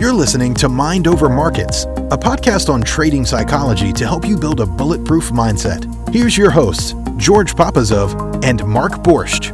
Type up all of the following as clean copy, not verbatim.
You're listening to Mind Over Markets, a podcast on trading psychology to help you build a bulletproof mindset. Here's your hosts, George Papazov and Mark Borscht.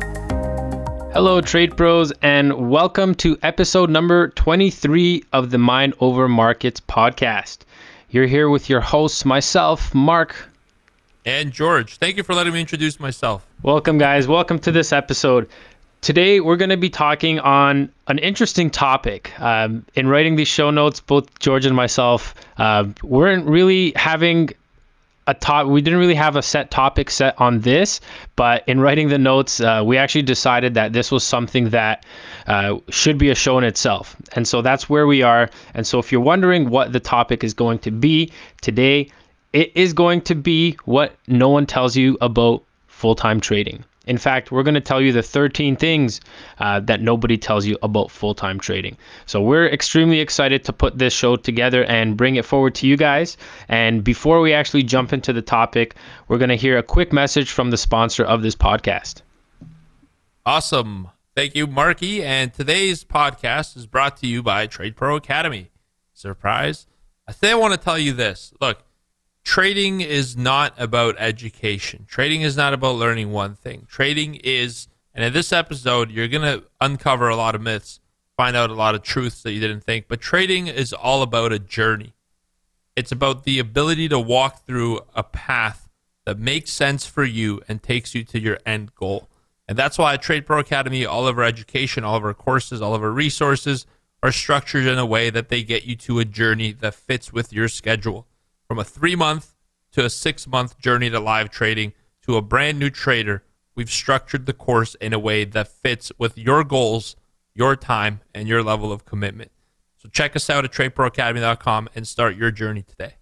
Hello, trade pros, and welcome to episode number 23 of the Mind Over Markets podcast. You're here with your hosts, myself, Mark. And George. Thank you for letting me introduce myself. Welcome, guys. Welcome to this episode. Today, we're going to be talking on an interesting topic. In writing these show notes, both George and myself weren't really having we didn't really have a set topic set on this, but in writing the notes, we actually decided that this was something that should be a show in itself. And so that's where we are. And so if you're wondering what the topic is going to be today, it is going to be what no one tells you about full-time trading. In fact, we're going to tell you the 13 things that nobody tells you about full-time trading. So we're extremely excited to put this show together and bring it forward to you guys. And before we actually jump into the topic, we're going to hear a quick message from the sponsor of this podcast. Awesome. Thank you, Marky. And today's podcast is brought to you by Trade Pro Academy. Surprise. Today I want to tell you this. Look, trading is not about education. Trading is not about learning one thing. Trading is, and in this episode, you're going to uncover a lot of myths, find out a lot of truths that you didn't think, but trading is all about a journey. It's about the ability to walk through a path that makes sense for you and takes you to your end goal. And that's why at Trade Pro Academy, all of our education, all of our courses, all of our resources are structured in a way that they get you to a journey that fits with your schedule. From a 3-month to a 6-month journey to live trading to a brand new trader, we've structured the course in a way that fits with your goals, your time, and your level of commitment. So check us out at tradeproacademy.com and start your journey today.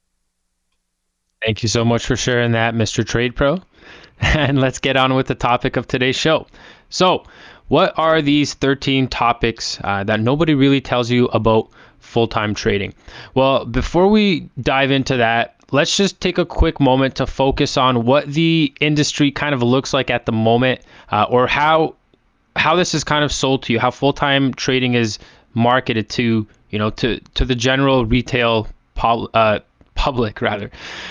Thank you so much for sharing that, Mr. Trade Pro. And let's get on with the topic of today's show. So, what are these 13 topics that nobody really tells you about full-time trading? Well, before we dive into that, let's just take a quick moment to focus on what the industry kind of looks like at the moment, or how this is kind of sold to you, how full-time trading is marketed to the general retail public rather.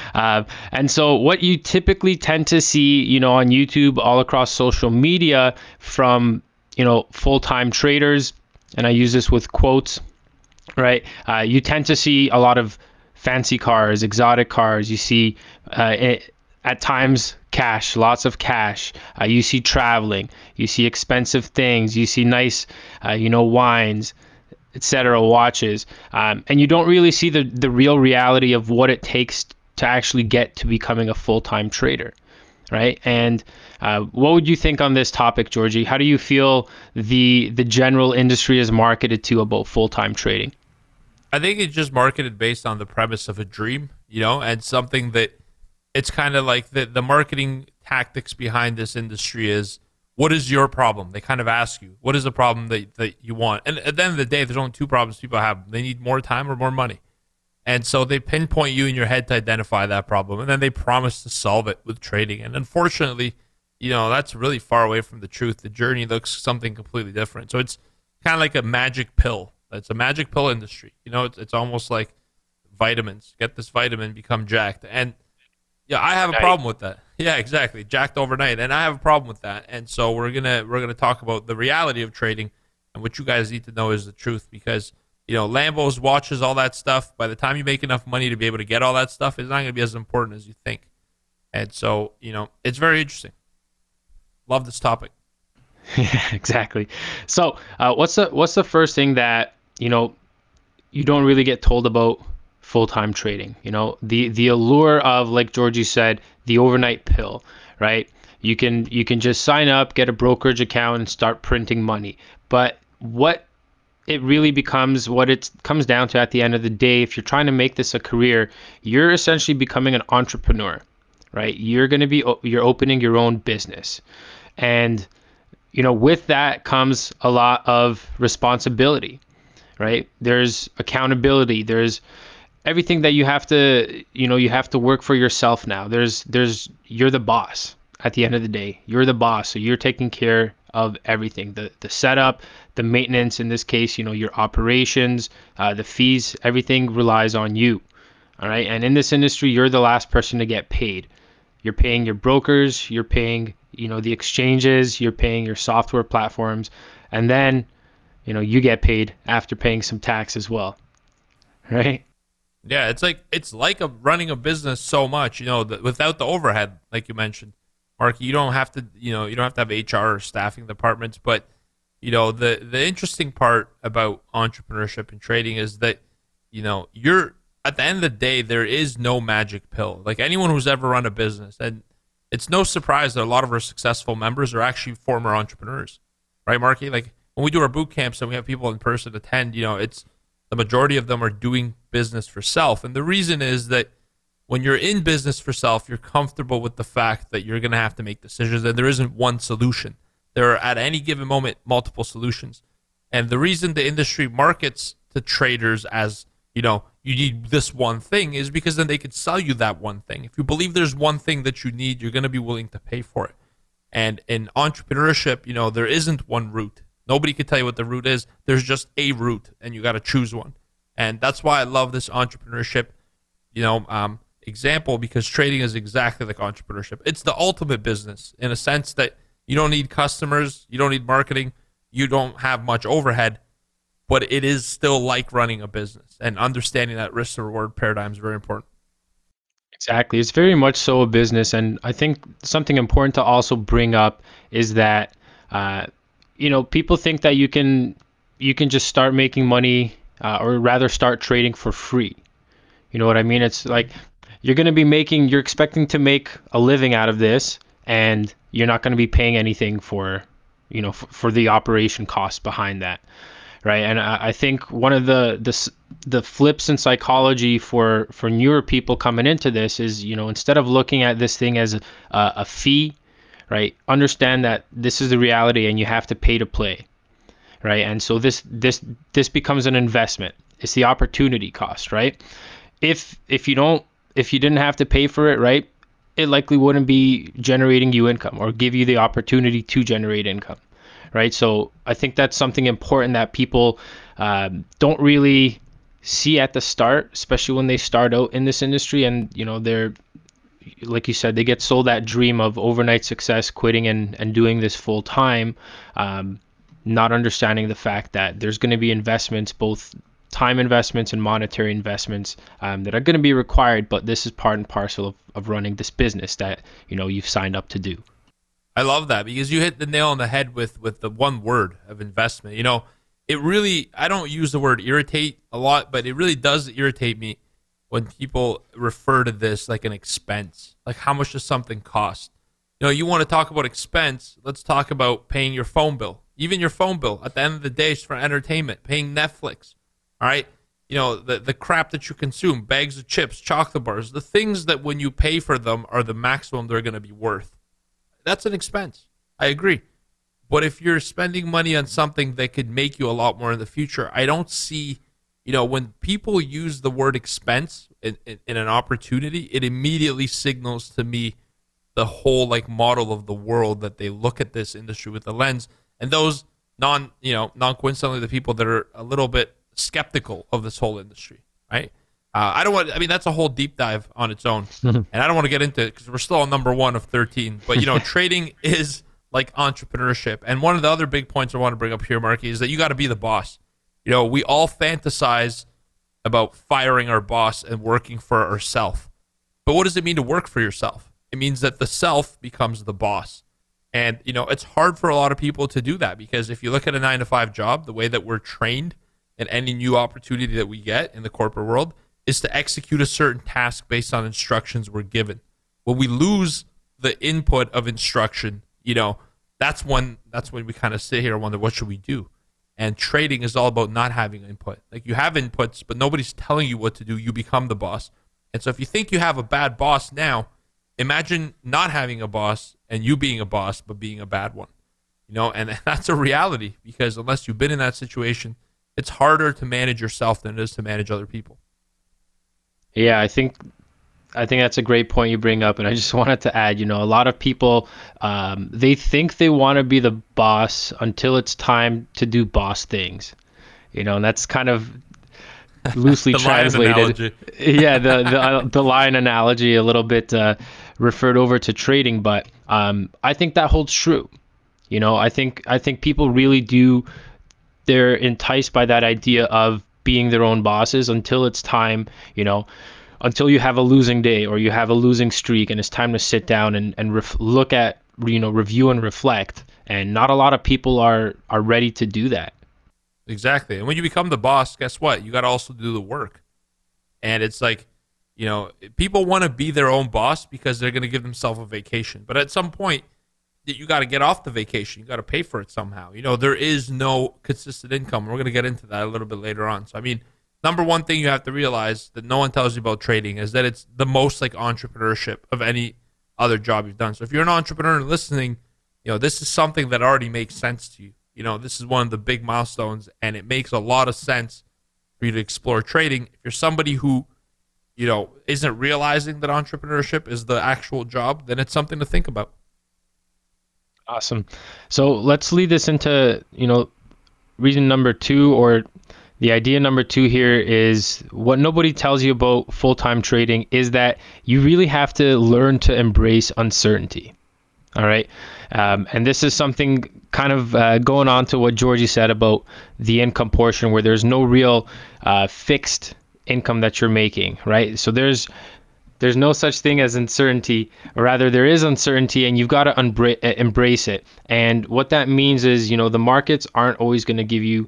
And so what you typically tend to see, on YouTube, all across social media from, full-time traders, and I use this with quotes, right? You tend to see a lot of fancy cars, exotic cars. You see at times cash, lots of cash. You see traveling. You see expensive things. You see nice, wines, etc., watches. And you don't really see the real reality of what it takes to actually get to becoming a full-time trader, right? And what would you think on this topic, Georgie? How do you feel the general industry is marketed to about full-time trading? I think it's just marketed based on the premise of a dream, and something that it's kind of like the marketing tactics behind this industry is, what is your problem? They kind of ask you, what is the problem that you want? And at the end of the day, there's only two problems people have. They need more time or more money. And so they pinpoint you in your head to identify that problem, and then they promise to solve it with trading. And unfortunately, that's really far away from the truth. The journey looks something completely different. So it's kind of like a magic pill. It's a magic pill industry. It's almost like vitamins. Get this vitamin, become jacked. And yeah, I have a problem with that. Yeah, exactly. Jacked overnight. And I have a problem with that. And so we're gonna talk about the reality of trading, and what you guys need to know is the truth, because Lambos, watches, all that stuff, by the time you make enough money to be able to get all that stuff, it's not going to be as important as you think. And so, it's very interesting. Love this topic. Yeah, exactly. So what's the first thing that, you don't really get told about full-time trading? The allure of, like Georgie said, the overnight pill, right? You can just sign up, get a brokerage account, and start printing money. But what it really becomes, what it comes down to at the end of the day, if you're trying to make this a career, you're essentially becoming an entrepreneur, right? You're opening your own business. And, with that comes a lot of responsibility, right? There's accountability. There's everything that you have to work for yourself now. You're the boss at the end of the day. You're the boss. So you're taking care of everything, the setup, the maintenance, in this case, your operations, the fees, everything relies on you. All right. And in this industry, you're the last person to get paid. You're paying your brokers, you're paying, the exchanges, you're paying your software platforms, and then, you get paid after paying some tax as well. Right? Yeah, it's like running a business so much, without the overhead, like you mentioned, Mark. You don't have to, you don't have to have HR or staffing departments. But the interesting part about entrepreneurship and trading is that you're at the end of the day, there is no magic pill. Like anyone who's ever run a business, and it's no surprise that a lot of our successful members are actually former entrepreneurs, right, Marky? Like when we do our boot camps and we have people in person attend, it's the majority of them are doing business for self. And the reason is that when you're in business for self, you're comfortable with the fact that you're going to have to make decisions and there isn't one solution. There are at any given moment multiple solutions. And the reason the industry markets to traders as, you need this one thing is because then they could sell you that one thing. If you believe there's one thing that you need, you're going to be willing to pay for it. And in entrepreneurship, there isn't one route. Nobody can tell you what the route is. There's just a route, and you got to choose one. And that's why I love this entrepreneurship, example, because trading is exactly like entrepreneurship. It's the ultimate business in a sense that you don't need customers, you don't need marketing, you don't have much overhead, but it is still like running a business. And understanding that risk to reward paradigm is very important. Exactly. It's very much so a business. And I think something important to also bring up is that, people think that you can just start making money or rather start trading for free. You know what I mean? It's like you're expecting to make a living out of this, and you're not going to be paying anything for the operation costs behind that. Right. And I think one of the flips in psychology for newer people coming into this is, instead of looking at this thing as a fee, right, understand that this is the reality and you have to pay to play. Right. And so this becomes an investment. It's the opportunity cost. Right. If you didn't have to pay for it, right, it likely wouldn't be generating you income or give you the opportunity to generate income. Right. So I think that's something important that people don't really see at the start, especially when they start out in this industry. And, they're, like you said, they get sold that dream of overnight success, quitting and doing this full time, not understanding the fact that there's going to be investments, both time investments and monetary investments that are going to be required. But this is part and parcel of running this business that, you've signed up to do. I love that because you hit the nail on the head with the one word of investment. It really, I don't use the word irritate a lot, but it really does irritate me when people refer to this like an expense. Like, how much does something cost? You want to talk about expense, let's talk about paying your phone bill. Even your phone bill, at the end of the day, is for entertainment, paying Netflix. All right? The crap that you consume, bags of chips, chocolate bars, the things that when you pay for them are the maximum they're going to be worth. That's an expense. I agree. But if you're spending money on something that could make you a lot more in the future, I don't see, when people use the word expense in an opportunity, it immediately signals to me the whole model of the world that they look at this industry with the lens. And those non-coincidentally, the people that are a little bit skeptical of this whole industry, right? That's a whole deep dive on its own. And I don't want to get into it because we're still on number 1 of 13. But, trading is like entrepreneurship. And one of the other big points I want to bring up here, Marky, is that you got to be the boss. We all fantasize about firing our boss and working for ourselves. But what does it mean to work for yourself? It means that the self becomes the boss. And, it's hard for a lot of people to do that because if you look at a 9-to-5 job, the way that we're trained in any new opportunity that we get in the corporate world is to execute a certain task based on instructions we're given. When we lose the input of instruction, that's when we kind of sit here and wonder, what should we do? And trading is all about not having input. Like, you have inputs, but nobody's telling you what to do. You become the boss. And so if you think you have a bad boss now, imagine not having a boss and you being a boss, but being a bad one. And that's a reality because unless you've been in that situation, it's harder to manage yourself than it is to manage other people. Yeah, I think that's a great point you bring up, and I just wanted to add, a lot of people, they think they want to be the boss until it's time to do boss things, and that's kind of loosely translated. Yeah, the line analogy a little bit referred over to trading, but I think that holds true. I think people really do. They're enticed by that idea of being their own bosses until it's time, until you have a losing day or you have a losing streak and it's time to sit down and look at, review and reflect. And not a lot of people are ready to do that. Exactly. And when you become the boss, guess what? You got to also do the work. And it's like, people want to be their own boss because they're going to give themselves a vacation. But at some point, you got to get off the vacation. You got to pay for it somehow. There is no consistent income. We're going to get into that a little bit later on. So, number one thing you have to realize that no one tells you about trading is that it's the most like entrepreneurship of any other job you've done. So if you're an entrepreneur listening, this is something that already makes sense to you. This is one of the big milestones, and it makes a lot of sense for you to explore trading. If you're somebody who, isn't realizing that entrepreneurship is the actual job, then it's something to think about. Awesome. So let's lead this into, reason number 2, or the idea number 2 here is what nobody tells you about full-time trading is that you really have to learn to embrace uncertainty. All right. And this is something kind of going on to what Georgie said about the income portion, where there's no real fixed income that you're making, right? So there's no such thing as uncertainty, or rather there is uncertainty, and you've got to embrace it. And what that means is, the markets aren't always going to give you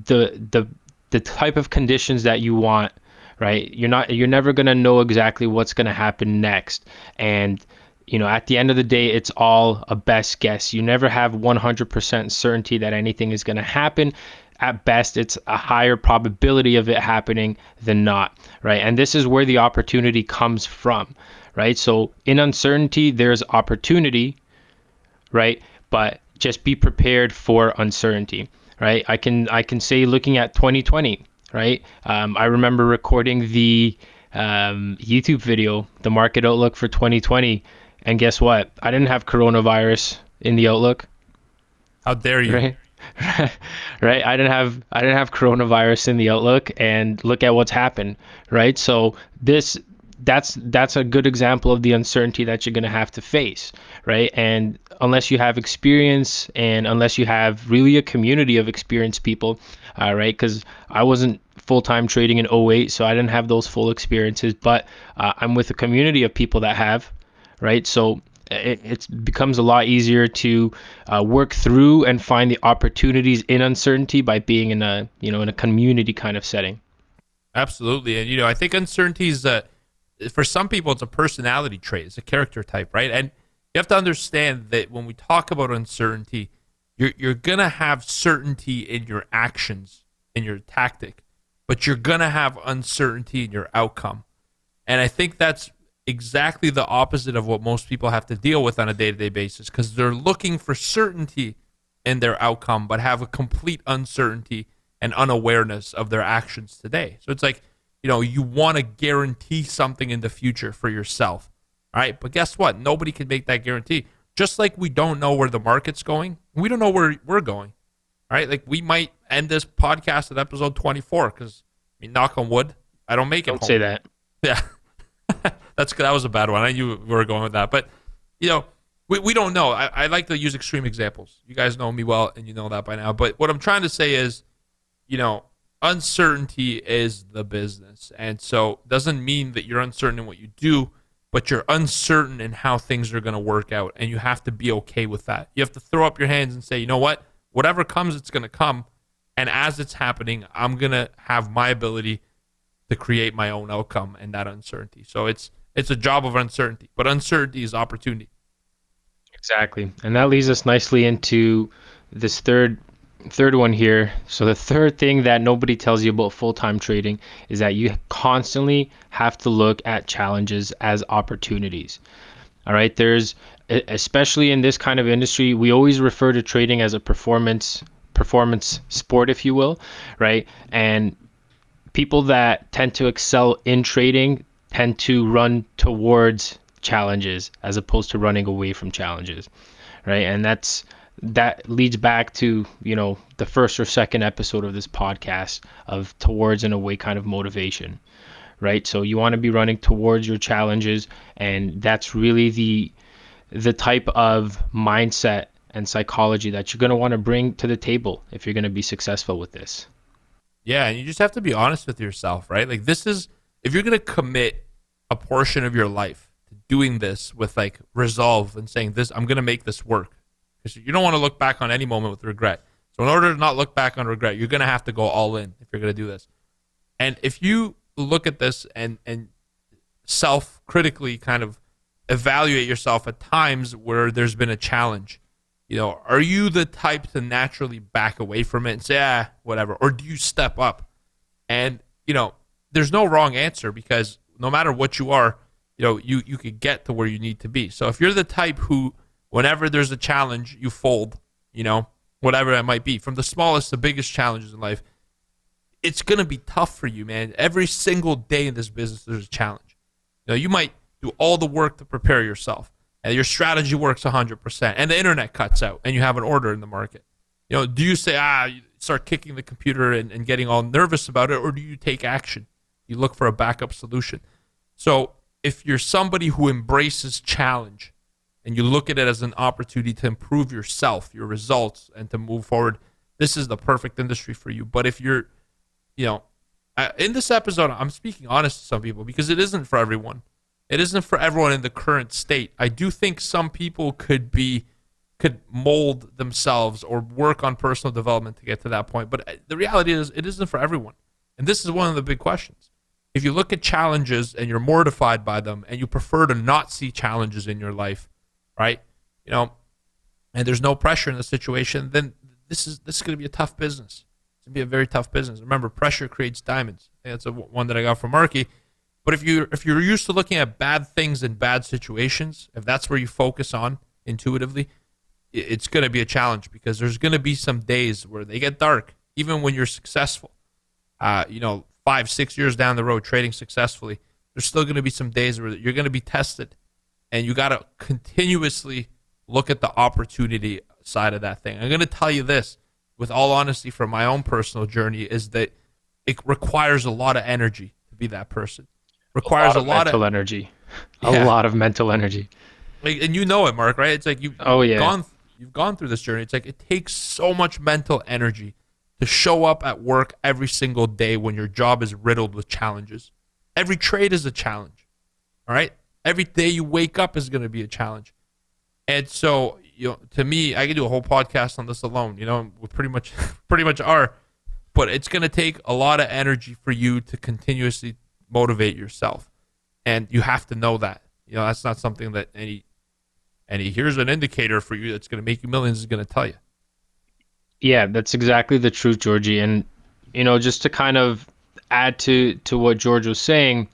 the type of conditions that you want, right? You're never going to know exactly what's going to happen next. And, at the end of the day, it's all a best guess. You never have 100% certainty that anything is going to happen. At best, it's a higher probability of it happening than not, right? And this is where the opportunity comes from, right? So in uncertainty, there's opportunity, right? But just be prepared for uncertainty, right? I can say, looking at 2020, right? I remember recording the YouTube video, the market outlook for 2020, and guess what? I didn't have coronavirus in the outlook. How dare you? Right? Right. I didn't have coronavirus in the outlook, and look at what's happened. Right. So that's a good example of the uncertainty that you're going to have to face. Right. And unless you have experience, and unless you have really a community of experienced people, right? Because I wasn't full-time trading in 2008, so I didn't have those full experiences, but I'm with a community of people that have, right? So it becomes a lot easier to work through and find the opportunities in uncertainty by being in a community kind of setting. Absolutely. And I think uncertainty is for some people it's a personality trait, it's a character type, right? And you have to understand that when we talk about uncertainty, you're gonna have certainty in your actions, in your tactic, but you're gonna have uncertainty in your outcome. And I think that's exactly the opposite of what most people have to deal with on a day-to-day basis, because they're looking for certainty in their outcome but have a complete uncertainty and unawareness of their actions today. So it's like, you want to guarantee something in the future for yourself, all right? But guess what? Nobody can make that guarantee. Just like we don't know where the market's going, we don't know where we're going, all right? Like, we might end this podcast at episode 24 because, knock on wood, I don't make it home. Don't say that. Yeah. That was a bad one. I knew we were going with that. But, we don't know. I like to use extreme examples. You guys know me well, and you know that by now. But what I'm trying to say is, uncertainty is the business. And so it doesn't mean that you're uncertain in what you do, but you're uncertain in how things are going to work out. And you have to be okay with that. You have to throw up your hands and say, you know what? Whatever comes, it's going to come. And as it's happening, I'm going to have my ability to create my own outcome and that uncertainty. So it's a job of uncertainty, but uncertainty is opportunity. Exactly. And that leads us nicely into this third one here. So the third thing that nobody tells you about full-time trading is that you constantly have to look at challenges as opportunities. All right. Especially in this kind of industry, we always refer to trading as a performance sport, if you will, right? And people that tend to excel in trading, tend to run towards challenges as opposed to running away from challenges, right? And that leads back to, the first or second episode of this podcast of towards and away kind of motivation, right? So you want to be running towards your challenges, and that's really the type of mindset and psychology that you're going to want to bring to the table if you're going to be successful with this. Yeah, and you just have to be honest with yourself, right? Like, this is, if you're going to commit a portion of your life to doing this with like resolve and saying this, I'm going to make this work, because you don't want to look back on any moment with regret. So in order to not look back on regret, you're going to have to go all in if you're going to do this. And if you look at this and self-critically kind of evaluate yourself at times where there's been a challenge, are you the type to naturally back away from it and say, whatever? Or do you step up? And, there's no wrong answer, because no matter what you are, you could get to where you need to be. So if you're the type who, whenever there's a challenge, you fold, whatever it might be, from the smallest to biggest challenges in life, it's going to be tough for you, man. Every single day in this business, there's a challenge. You might do all the work to prepare yourself, and your strategy works 100%, and the internet cuts out, and you have an order in the market. Do you say, you start kicking the computer and getting all nervous about it, or do you take action? You look for a backup solution. So if you're somebody who embraces challenge and you look at it as an opportunity to improve yourself, your results, and to move forward, this is the perfect industry for you. But if you're, in this episode, I'm speaking honest to some people, because it isn't for everyone. It isn't for everyone in the current state. I do think some people could mold themselves or work on personal development to get to that point. But the reality is, it isn't for everyone. And this is one of the big questions. If you look at challenges and you're mortified by them, and you prefer to not see challenges in your life, right? And there's no pressure in the situation, then this is going to be a tough business. It's going to be a very tough business. Remember, pressure creates diamonds. That's one that I got from Marky. But if you're used to looking at bad things in bad situations, if that's where you focus on intuitively, it's going to be a challenge, because there's going to be some days where they get dark, even when you're successful. 5-6 years down the road trading successfully, there's still going to be some days where you're going to be tested, and you got to continuously look at the opportunity side of that thing. I'm going to tell you this, with all honesty, from my own personal journey, is that it requires a lot of energy to be that person. Requires a lot of mental energy. A lot of mental energy. Like, and it, Mark, right? It's like you've gone through this journey. It's like it takes so much mental energy to show up at work every single day when your job is riddled with challenges. Every trade is a challenge. All right? Every day you wake up is going to be a challenge. And so, to me, I could do a whole podcast on this alone. We pretty much are. But it's going to take a lot of energy for you to continuously motivate yourself. And you have to know that. That's not something that any here's an indicator for you that's going to make you millions is going to tell you. Yeah, that's exactly the truth, Georgie. And, just to kind of add to what George was saying,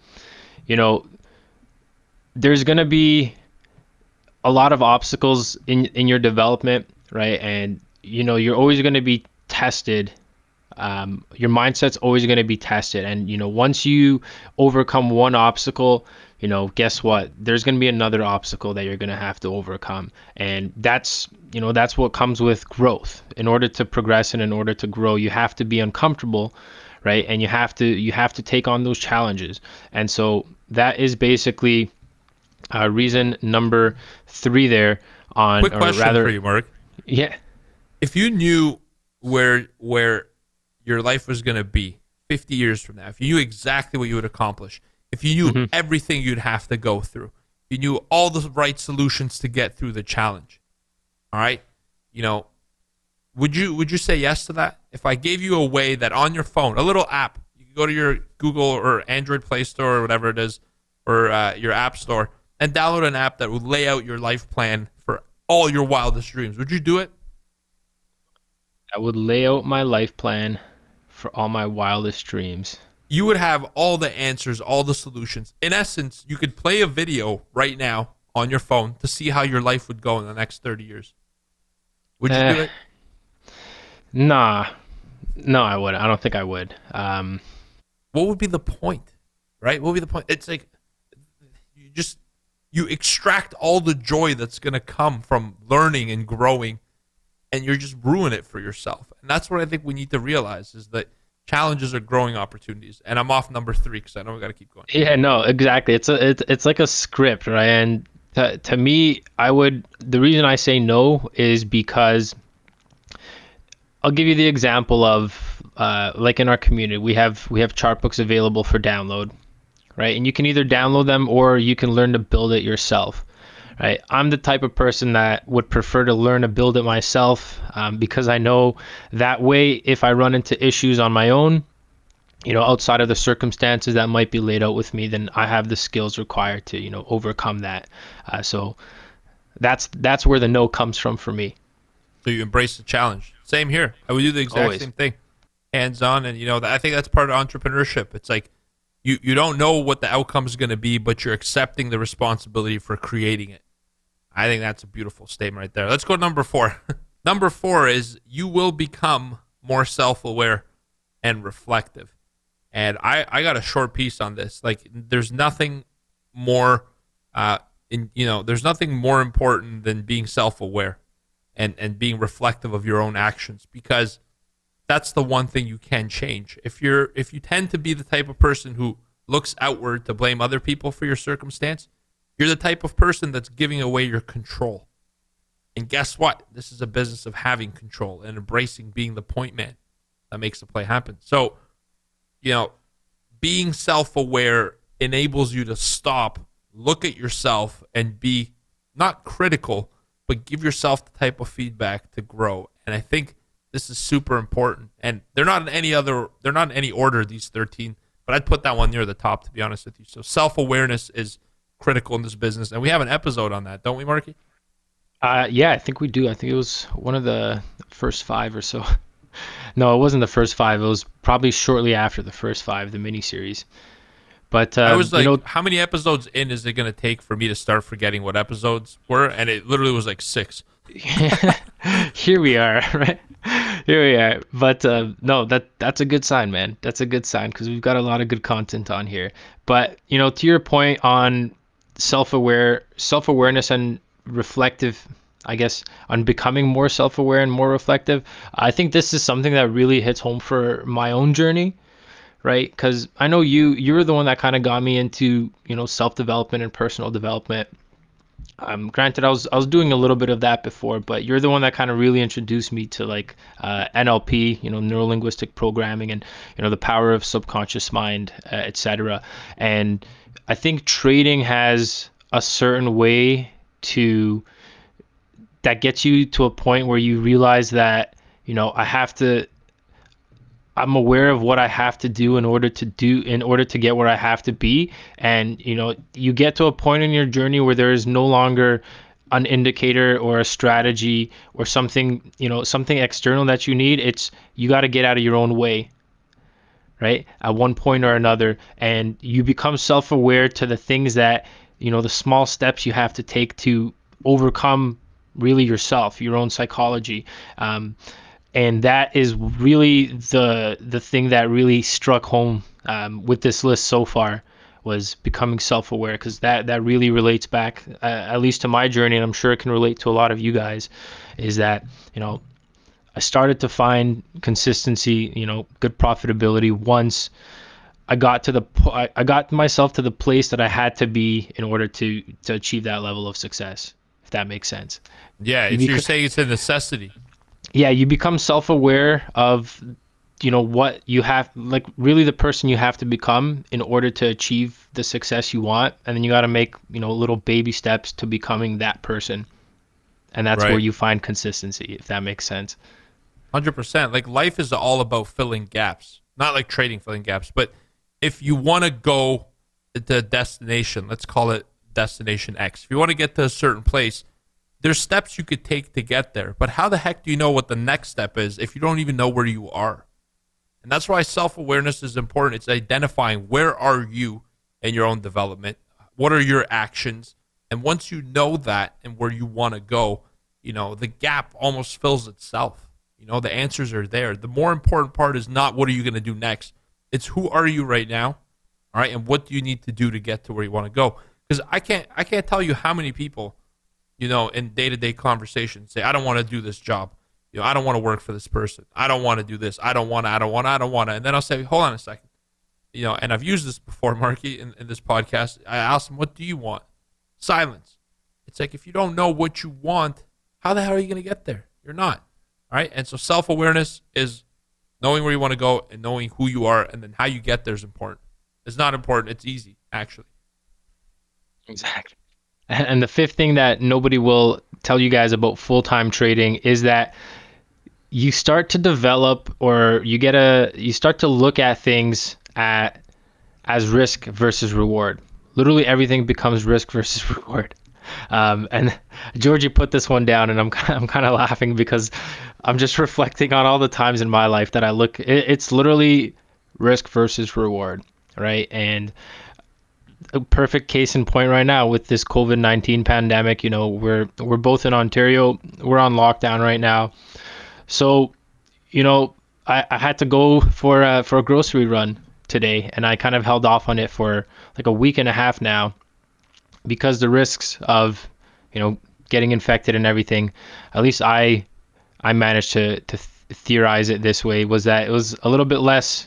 there's going to be a lot of obstacles in your development, right? And, you're always going to be tested. Your mindset's always going to be tested. And, once you overcome one obstacle, guess what? There's going to be another obstacle that you're going to have to overcome. And that's what comes with growth. In order to progress and in order to grow, you have to be uncomfortable, right? And you have to take on those challenges. And so that is basically reason number 3 there on. Quick question for you, Mark. Yeah. If you knew where your life was going to be 50 years from now, if you knew exactly what you would accomplish, if you knew everything you'd have to go through, if you knew all the right solutions to get through the challenge, all right, would you say yes to that? If I gave you a way that on your phone, a little app, you could go to your Google or Android Play Store or whatever it is, or your App Store, and download an app that would lay out your life plan for all your wildest dreams, would you do it? I would lay out my life plan for all my wildest dreams. You would have all the answers, all the solutions. In essence, you could play a video right now on your phone to see how your life would go in the next 30 years. Would you do it? Nah. No, I wouldn't. I don't think I would. What would be the point, right? What would be the point? It's like, you extract all the joy that's going to come from learning and growing, and you're just ruining it for yourself. And that's what I think we need to realize, is that challenges are growing opportunities. And I'm off number 3 because I know we got to keep going. Yeah, no, exactly. It's like a script, right? And to me, the reason I say no is because I'll give you the example of like in our community, we have chart books available for download, right? And you can either download them or you can learn to build it yourself, right? I'm the type of person that would prefer to learn to build it myself, because I know that way if I run into issues on my own, outside of the circumstances that might be laid out with me, then I have the skills required to, overcome that. So that's where the no comes from for me. So you embrace the challenge. Same here. I would do the exact same thing. Hands-on. And, I think that's part of entrepreneurship. It's like you don't know what the outcome is going to be, but you're accepting the responsibility for creating it. I think that's a beautiful statement right there. Let's go to number 4. Number 4 is you will become more self-aware and reflective. And I got a short piece on this. Like, there's nothing more, there's nothing more important than being self-aware and being reflective of your own actions, because that's the one thing you can change. If you tend to be the type of person who looks outward to blame other people for your circumstance, you're the type of person that's giving away your control. And guess what? This is a business of having control and embracing being the point man that makes the play happen. So, being self-aware enables you to stop, look at yourself, and be not critical, but give yourself the type of feedback to grow. And I think this is super important. And they're not in any order, these 13, but I'd put that one near the top, to be honest with you. So self-awareness is critical in this business. And we have an episode on that, don't we, Marky? Yeah, I think we do. I think it was one of the first 5 or so. No, it wasn't the first 5. It was probably shortly after the first 5, the miniseries. But I was like, how many episodes in is it going to take for me to start forgetting what episodes were? And it literally was like 6. Here we are, right? Here we are. But no, that's a good sign, man. That's a good sign, because we've got a lot of good content on here. But, to your point on self-awareness and reflective, I guess, on becoming more self-aware and more reflective, I think this is something that really hits home for my own journey, right? Because I know you were the one that kind of got me into, self-development and personal development. Granted, I was doing a little bit of that before, but you're the one that kind of really introduced me to like NLP, neuro-linguistic programming, and the power of subconscious mind, etc. And I think trading has a certain way that gets you to a point where you realize that, I'm aware of what I have to do in order to get where I have to be. And, you get to a point in your journey where there is no longer an indicator or a strategy or something external that you need. It's, you got to get out of your own way, right? At one point or another. And you become self-aware to the things that, the small steps you have to take to overcome really yourself, your own psychology. And that is really the thing that really struck home with this list so far, was becoming self-aware, because that really relates back, at least to my journey, and I'm sure it can relate to a lot of you guys, is that, I started to find consistency, good profitability once I got myself to the place that I had to be in order to achieve that level of success, if that makes sense. Yeah, you're saying it's a necessity. Yeah, you become self-aware of, what you have, like really the person you have to become in order to achieve the success you want. And then you got to make, little baby steps to becoming that person. And that's where you find consistency, if that makes sense. 100%. Like, life is all about filling gaps, not like trading, filling gaps. But if you want to go to a destination, let's call it destination X. If you want to get to a certain place, there's steps you could take to get there. But how the heck do you know what the next step is if you don't even know where you are? And that's why self-awareness is important. It's identifying where are you in your own development, what are your actions, and once you know that and where you want to go, the gap almost fills itself. The answers are there. The more important part is not what are you going to do next. It's who are you right now, all right, and what do you need to do to get to where you want to go. Because I can't tell you how many people, in day-to-day conversations say, I don't want to do this job. I don't want to work for this person. I don't want to do this. I don't want to. And then I'll say, hold on a second. And I've used this before, Marky, in this podcast. I asked them, what do you want? Silence. It's like, if you don't know what you want, how the hell are you going to get there? You're not. All right. And so self-awareness is knowing where you want to go and knowing who you are, and then how you get there is important. It's not important. It's easy, actually. Exactly. And the fifth thing that nobody will tell you guys about full-time trading is that you start to develop, or you start to look at things as risk versus reward. Literally everything becomes risk versus reward. And Georgie put this one down, and I'm kind of laughing because I'm just reflecting on all the times in my life that I look. It's literally risk versus reward, right? And a perfect case in point right now with this COVID-19 pandemic. We're both in Ontario. We're on lockdown right now, so I had to go for a grocery run today, and I kind of held off on it for like a week and a half now, because the risks of getting infected and everything, at least I managed to theorize it this way, was that it was a little bit less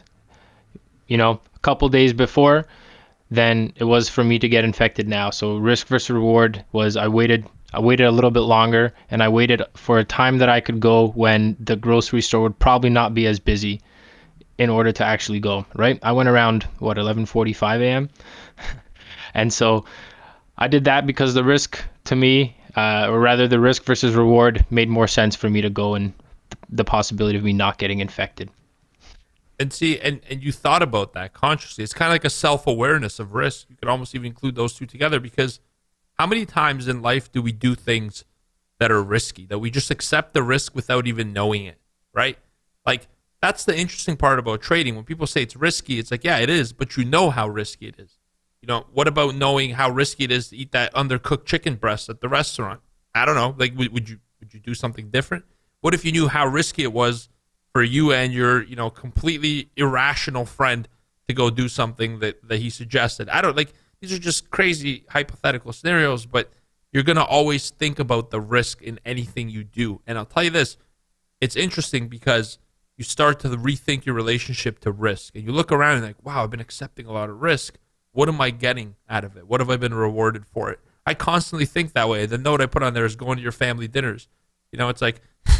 a couple days before than it was for me to get infected now. So risk versus reward was I waited a little bit longer, and I waited for a time that I could go when the grocery store would probably not be as busy in order to actually go, right? I went around 11:45 a.m. And so I did that because the risk to me, or rather the risk versus reward, made more sense for me to go, and the possibility of me not getting infected. And see, and you thought about that consciously. It's kind of like a self-awareness of risk. You could almost even include those two together, because how many times in life do we do things that are risky, that we just accept the risk without even knowing it, right? Like, that's the interesting part about trading. When people say it's risky, it's like, yeah, it is, but you know how risky it is. What about knowing how risky it is to eat that undercooked chicken breast at the restaurant? I don't know. Like, would you do something different? What if you knew how risky it was for you and your, completely irrational friend to go do something that he suggested? These are just crazy hypothetical scenarios, but you're going to always think about the risk in anything you do. And I'll tell you this, it's interesting because you start to rethink your relationship to risk, and you look around and like, wow, I've been accepting a lot of risk. What am I getting out of it? What have I been rewarded for it? I constantly think that way. The note I put on there is going to your family dinners. It's like,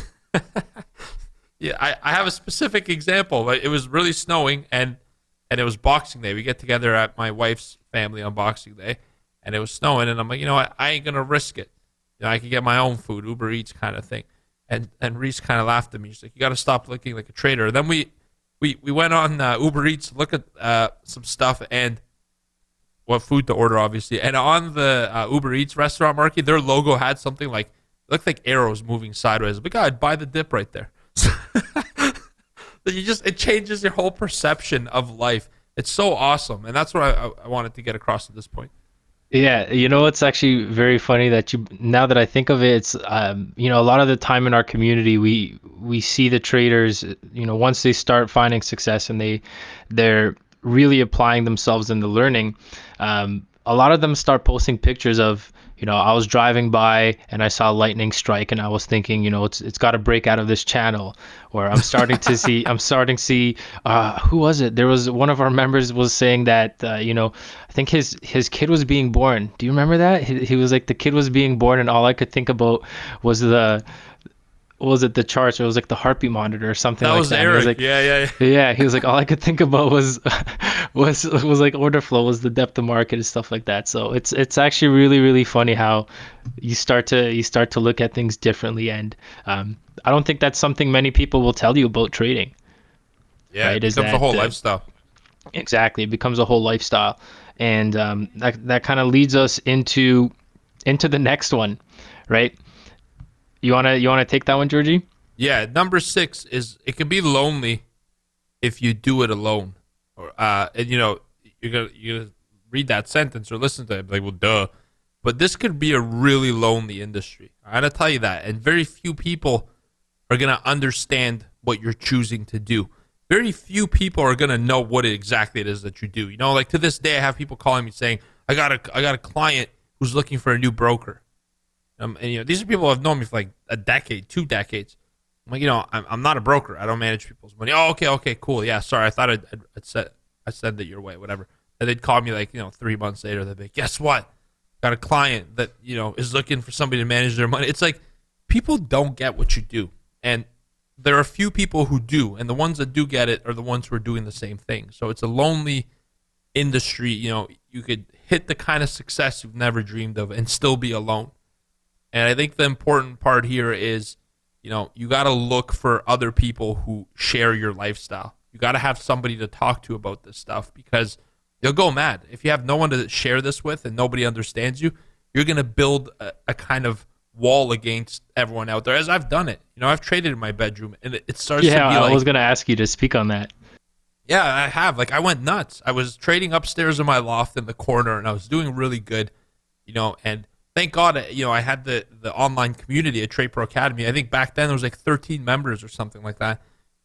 yeah, I have a specific example. It was really snowing, and it was Boxing Day. We get together at my wife's family on Boxing Day, and it was snowing, and I'm like, I ain't going to risk it. I can get my own food, Uber Eats kind of thing. And Reese kind of laughed at me. She's like, you got to stop looking like a trader. Then we went on Uber Eats, look at some stuff, and what food to order, obviously. And on the Uber Eats restaurant, Marky, their logo had something like, looked like arrows moving sideways. But God, I'd buy the dip right there. It changes your whole perception of life. It's so awesome. And that's what I wanted to get across at this point. Yeah, it's actually very funny that now that I think of it, it's a lot of the time in our community we see the traders, once they start finding success and they're really applying themselves in the learning, a lot of them start posting pictures of, I was driving by and I saw lightning strike, and I was thinking, it's got to break out of this channel. Or I'm starting to see, who was it? There was one of our members was saying that, I think his kid was being born. Do you remember that? He was like, the kid was being born, and all I could think about was the charts? It was like the heartbeat monitor or something like that. That was Eric. Yeah. He was like, all I could think about was like order flow, was the depth of market and stuff like that. So it's actually really, really funny how you start to look at things differently. And I don't think that's something many people will tell you about trading. Yeah, right? It becomes a whole lifestyle. Exactly, it becomes a whole lifestyle, and that kind of leads us into the next one, right? You wanna take that one, Georgie? Yeah, number 6 is, it can be lonely if you do it alone, or and you're gonna read that sentence or listen to it, like, well, duh. But this could be a really lonely industry. I'm gonna tell you that, and very few people are gonna understand what you're choosing to do. Very few people are gonna know what exactly it is that you do. Like, to this day, I have people calling me saying, I got a client who's looking for a new broker. And these are people who have known me for like a decade, 2 decades. I'm like, I'm not a broker. I don't manage people's money. Oh, okay, cool. Yeah, sorry. I thought I said that your way, whatever. And they'd call me like, 3 months later. They'd be like, guess what? Got a client that, is looking for somebody to manage their money. It's like people don't get what you do. And there are a few people who do. And the ones that do get it are the ones who are doing the same thing. So it's a lonely industry. You could hit the kind of success you've never dreamed of and still be alone. And I think the important part here is, you got to look for other people who share your lifestyle. You got to have somebody to talk to about this stuff because you'll go mad. If you have no one to share this with and nobody understands you, you're going to build a kind of wall against everyone out there, as I've done it. I've traded in my bedroom, and it starts to be like... Yeah, I was going to ask you to speak on that. Yeah, I have. Like, I went nuts. I was trading upstairs in my loft in the corner, and I was doing really good, and thank God, I had the online community at Trade Pro Academy. I think back then there was like 13 members or something like that.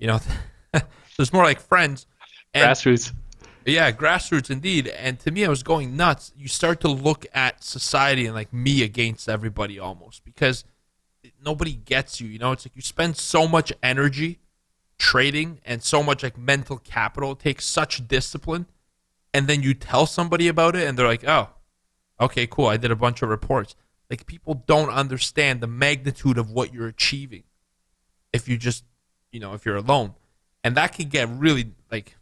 So it's more like friends. And, grassroots. Yeah, grassroots indeed. And to me, I was going nuts. You start to look at society and like me against everybody almost because nobody gets you. It's like you spend so much energy trading and so much like mental capital. It takes such discipline. And then you tell somebody about it and they're like, oh, okay, cool. I did a bunch of reports. Like people don't understand the magnitude of what you're achieving if you just, if you're alone. And that can get really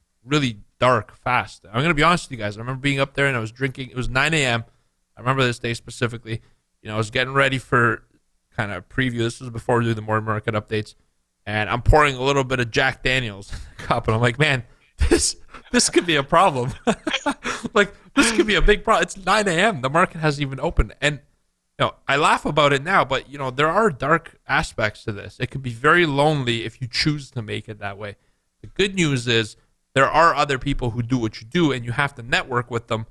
dark fast. I'm going to be honest with you guys. I remember being up there and I was drinking. It was 9 a.m. I remember this day specifically. I was getting ready for kind of preview. This was before we do the morning market updates. And I'm pouring a little bit of Jack Daniels in the cup. And I'm like, man, this could be a problem. Like, this could be a big problem. It's 9 a.m. The market hasn't even opened. And, I laugh about it now, but, there are dark aspects to this. It can be very lonely if you choose to make it that way. The good news is there are other people who do what you do, and you have to network with them.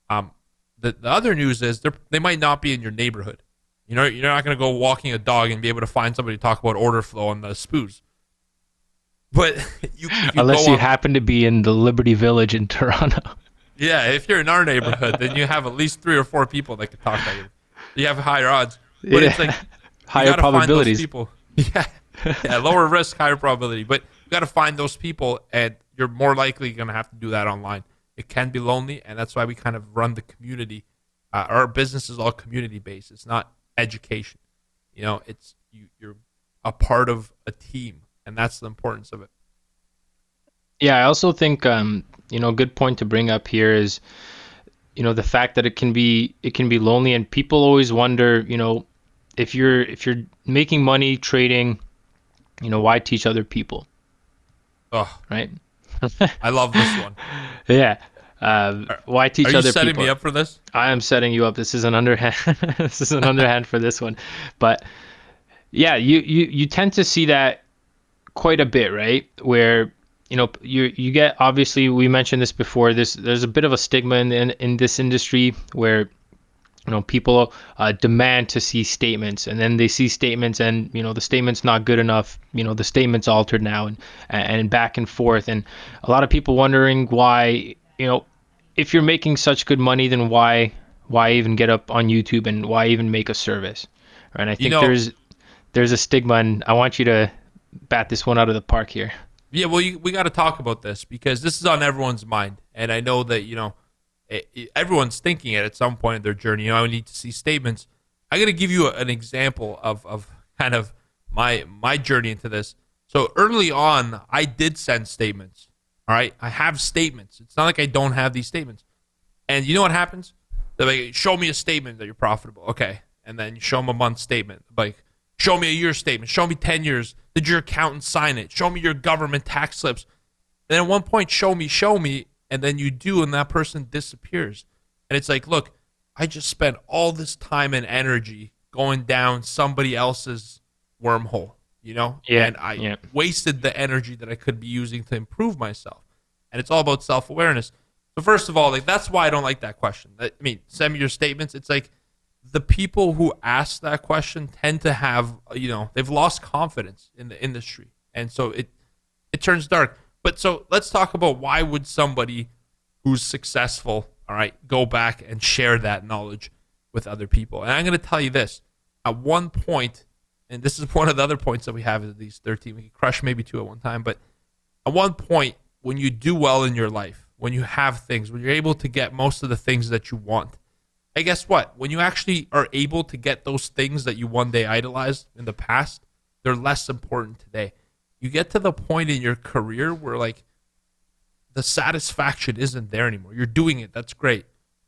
The other news is they might not be in your neighborhood. You're not going to go walking a dog and be able to find somebody to talk about order flow on the SPOOs. But unless you happen to be in the Liberty Village in Toronto. Yeah, if you're in our neighborhood, then you have at least 3 or 4 people that can talk to you. You have higher odds. But it's like higher probabilities. Find those people. Yeah, lower risk, higher probability. But you got to find those people, and you're more likely going to have to do that online. It can be lonely, and that's why we kind of run the community. Our business is all community-based. It's not education. It's you're a part of a team, and that's the importance of it. Yeah, I also think good point to bring up here is the fact that it can be lonely, and people always wonder if you're making money trading, why teach other people? Oh, right. I love this one. Yeah. Why teach other people? Are you setting me up for this? I am setting you up. This is an underhand. This is an underhand for this one, but yeah, you tend to see that quite a bit, right? Where you get, obviously we mentioned this before. There's a bit of a stigma in this industry where people demand to see statements, and then they see statements and the statement's not good enough. The statement's altered now, and back and forth, and a lot of people wondering why. If you're making such good money, then why even get up on YouTube and why even make a service? Right? And I think there's a stigma, and I want you to bat this one out of the park here. Yeah, well, we got to talk about this because this is on everyone's mind, and I know that everyone's thinking it at some point in their journey. I need to see statements. I got to give you an example of kind of my journey into this. So early on, I did send statements. All right, I have statements. It's not like I don't have these statements. And you know what happens? They're like, show me a statement that you're profitable. Okay, and then you show them a month statement. Like, show me a year statement. Show me 10 years. Did your accountant sign it? Show me your government tax slips. And then at one point, show me. And then you do, and that person disappears. And it's like, look, I just spent all this time and energy going down somebody else's wormhole, Yeah. And I wasted the energy that I could be using to improve myself. And it's all about self-awareness. So first of all, that's why I don't like that question. I mean, send me your statements. It's like the people who ask that question tend to have, they've lost confidence in the industry. And so it turns dark. But so let's talk about why would somebody who's successful all right, go back and share that knowledge with other people. And I'm going to tell you this. At one point, and this is one of the other points that we have in these 13, we can crush maybe 2 at one time, but at one point, when you do well in your life, when you have things, when you're able to get most of the things that you want, and guess what? When you actually are able to get those things that you one day idolized in the past, they're less important today. You get to the point in your career where like the satisfaction isn't there anymore. You're doing it. That's great.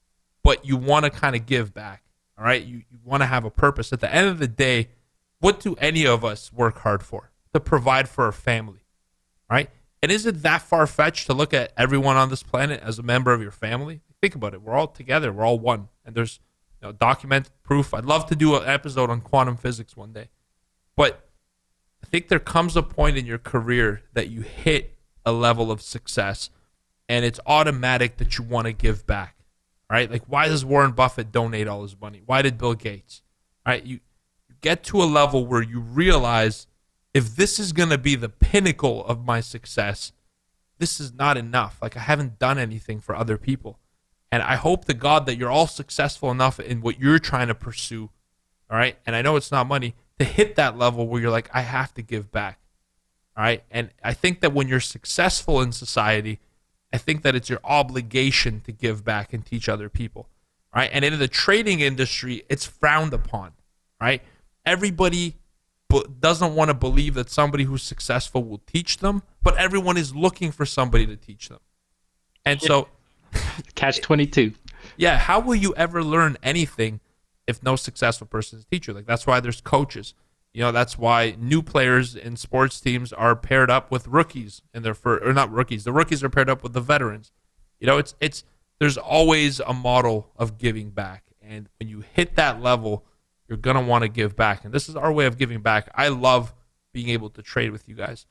But you want to kind of give back. All right. You want to have a purpose. At the end of the day, what do any of us work hard for? To provide for our family. Right? And is it that far-fetched to look at everyone on this planet as a member of your family? Think about it. We're all together. We're all one. And there's documented proof. I'd love to do an episode on quantum physics one day. But I think there comes a point in your career that you hit a level of success and it's automatic that you want to give back, right? Like, why does Warren Buffett donate all his money? Why did Bill Gates, right? You get to a level where you realize if this is going to be the pinnacle of my success, this is not enough. Like, I haven't done anything for other people. And I hope to God that you're all successful enough in what you're trying to pursue, all right? And I know it's not money, to hit that level where you're like, I have to give back, all right? And I think that when you're successful in society, I think that it's your obligation to give back and teach other people, right? And in the trading industry, it's frowned upon, right? Everybody doesn't want to believe that somebody who's successful will teach them, but everyone is looking for somebody to teach them. And so catch 22. Yeah, how will you ever learn anything if no successful person is a teacher? Like, that's why there's coaches. That's why new players in sports teams are paired up with rookies in their or not rookies. The rookies are paired up with the veterans. It's there's always a model of giving back. And when you hit that level, you're going to want to give back. And this is our way of giving back. I love being able to trade with you guys.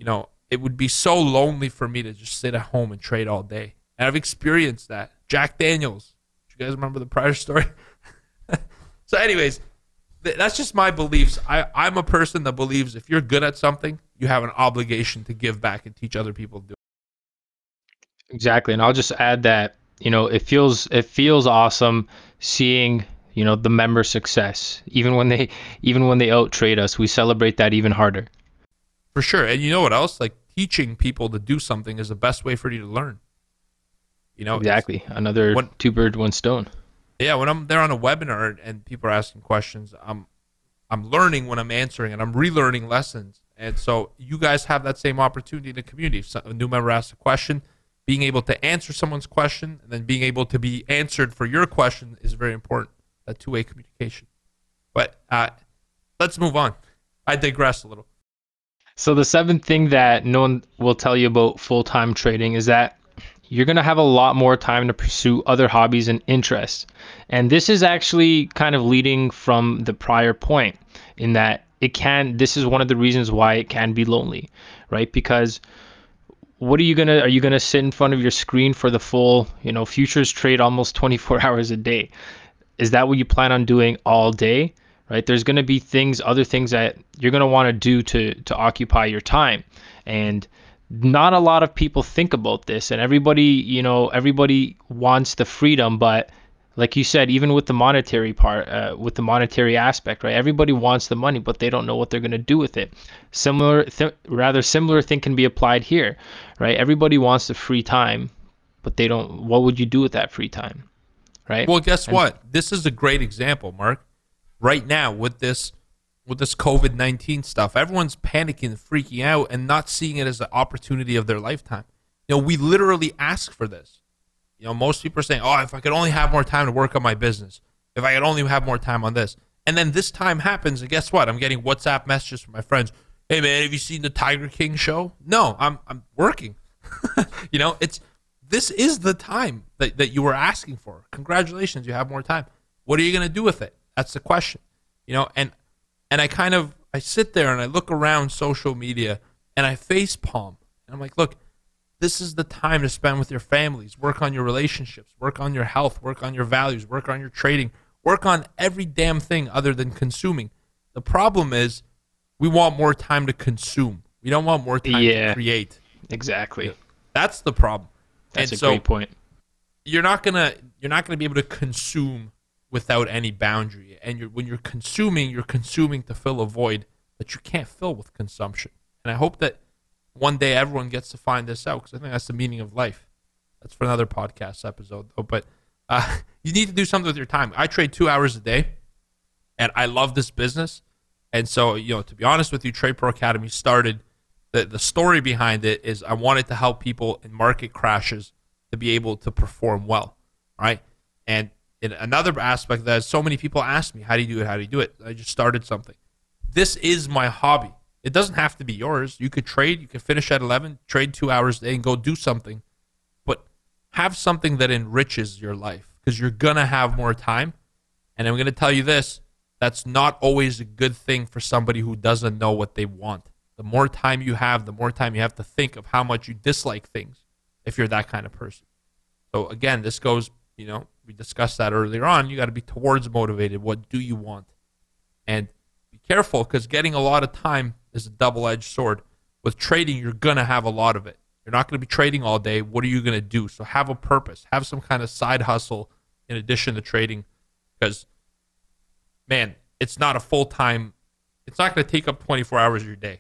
It would be so lonely for me to just sit at home and trade all day. And I've experienced that. Jack Daniels. Do you guys remember the prior story? So anyways, that's just my beliefs. I'm a person that believes if you're good at something, you have an obligation to give back and teach other people to do it. Exactly. And I'll just add that, it feels awesome seeing, the member success. Even when they out trade us, we celebrate that even harder. For sure. And you know what else? Like, teaching people to do something is the best way for you to learn. Exactly. Another two birds, one stone. Yeah, when I'm there on a webinar and people are asking questions, I'm learning when I'm answering, and I'm relearning lessons. And so you guys have that same opportunity in the community. If a new member asks a question, being able to answer someone's question and then being able to be answered for your question is very important, that two-way communication. But let's move on. I digress a little. So the seventh thing that no one will tell you about full-time trading is that you're going to have a lot more time to pursue other hobbies and interests. And this is actually kind of leading from the prior point in that this is one of the reasons why it can be lonely, right? Because are you going to sit in front of your screen for the full, futures trade almost 24 hours a day? Is that what you plan on doing all day, right? There's going to be other things that you're going to want to do to occupy your time. And not a lot of people think about this, and everybody wants the freedom, but like you said, even with the monetary part, with the monetary aspect, right? Everybody wants the money, but they don't know what they're going to do with it. Similar thing can be applied here, right? Everybody wants the free time, but they don't. What would you do with that free time, right? Well, guess what? This is a great example, Mark. Right now, with this COVID-19 stuff, everyone's panicking and freaking out and not seeing it as an opportunity of their lifetime. We literally ask for this. Most people are saying, oh, if I could only have more time to work on my business, if I could only have more time on this. And then this time happens, and guess what? I'm getting WhatsApp messages from my friends. Hey, man, have you seen the Tiger King show? No, I'm working. This is the time that you were asking for. Congratulations, you have more time. What are you going to do with it? That's the question. And I sit there and I look around social media and I face palm. And I'm like, look, this is the time to spend with your families, work on your relationships, work on your health, work on your values, work on your trading, work on every damn thing other than consuming. The problem is we want more time to consume. We don't want more time to create. Exactly. That's the problem. That's a great point. you're not gonna be able to consume without any boundary. And when you're consuming to fill a void that you can't fill with consumption. And I hope that one day everyone gets to find this out, because I think that's the meaning of life. That's for another podcast episode, though. But you need to do something with your time. I trade 2 hours a day, and I love this business. And so, to be honest with you, Trade Pro Academy started, the story behind it is I wanted to help people in market crashes to be able to perform well, right? And in another aspect that so many people ask me, how do you do it? How do you do it? I just started something. This is my hobby. It doesn't have to be yours. You could trade. You could finish at 11, trade 2 hours a day and go do something. But have something that enriches your life, because you're going to have more time. And I'm going to tell you this, that's not always a good thing for somebody who doesn't know what they want. The more time you have, the more time you have to think of how much you dislike things if you're that kind of person. So again, this goes, we discussed that earlier on. You got to be towards motivated. What do you want? And be careful, because getting a lot of time is a double-edged sword. With trading, you're going to have a lot of it. You're not going to be trading all day. What are you going to do? So have a purpose. Have some kind of side hustle in addition to trading, because, man, it's not a full-time, it's not going to take up 24 hours of your day.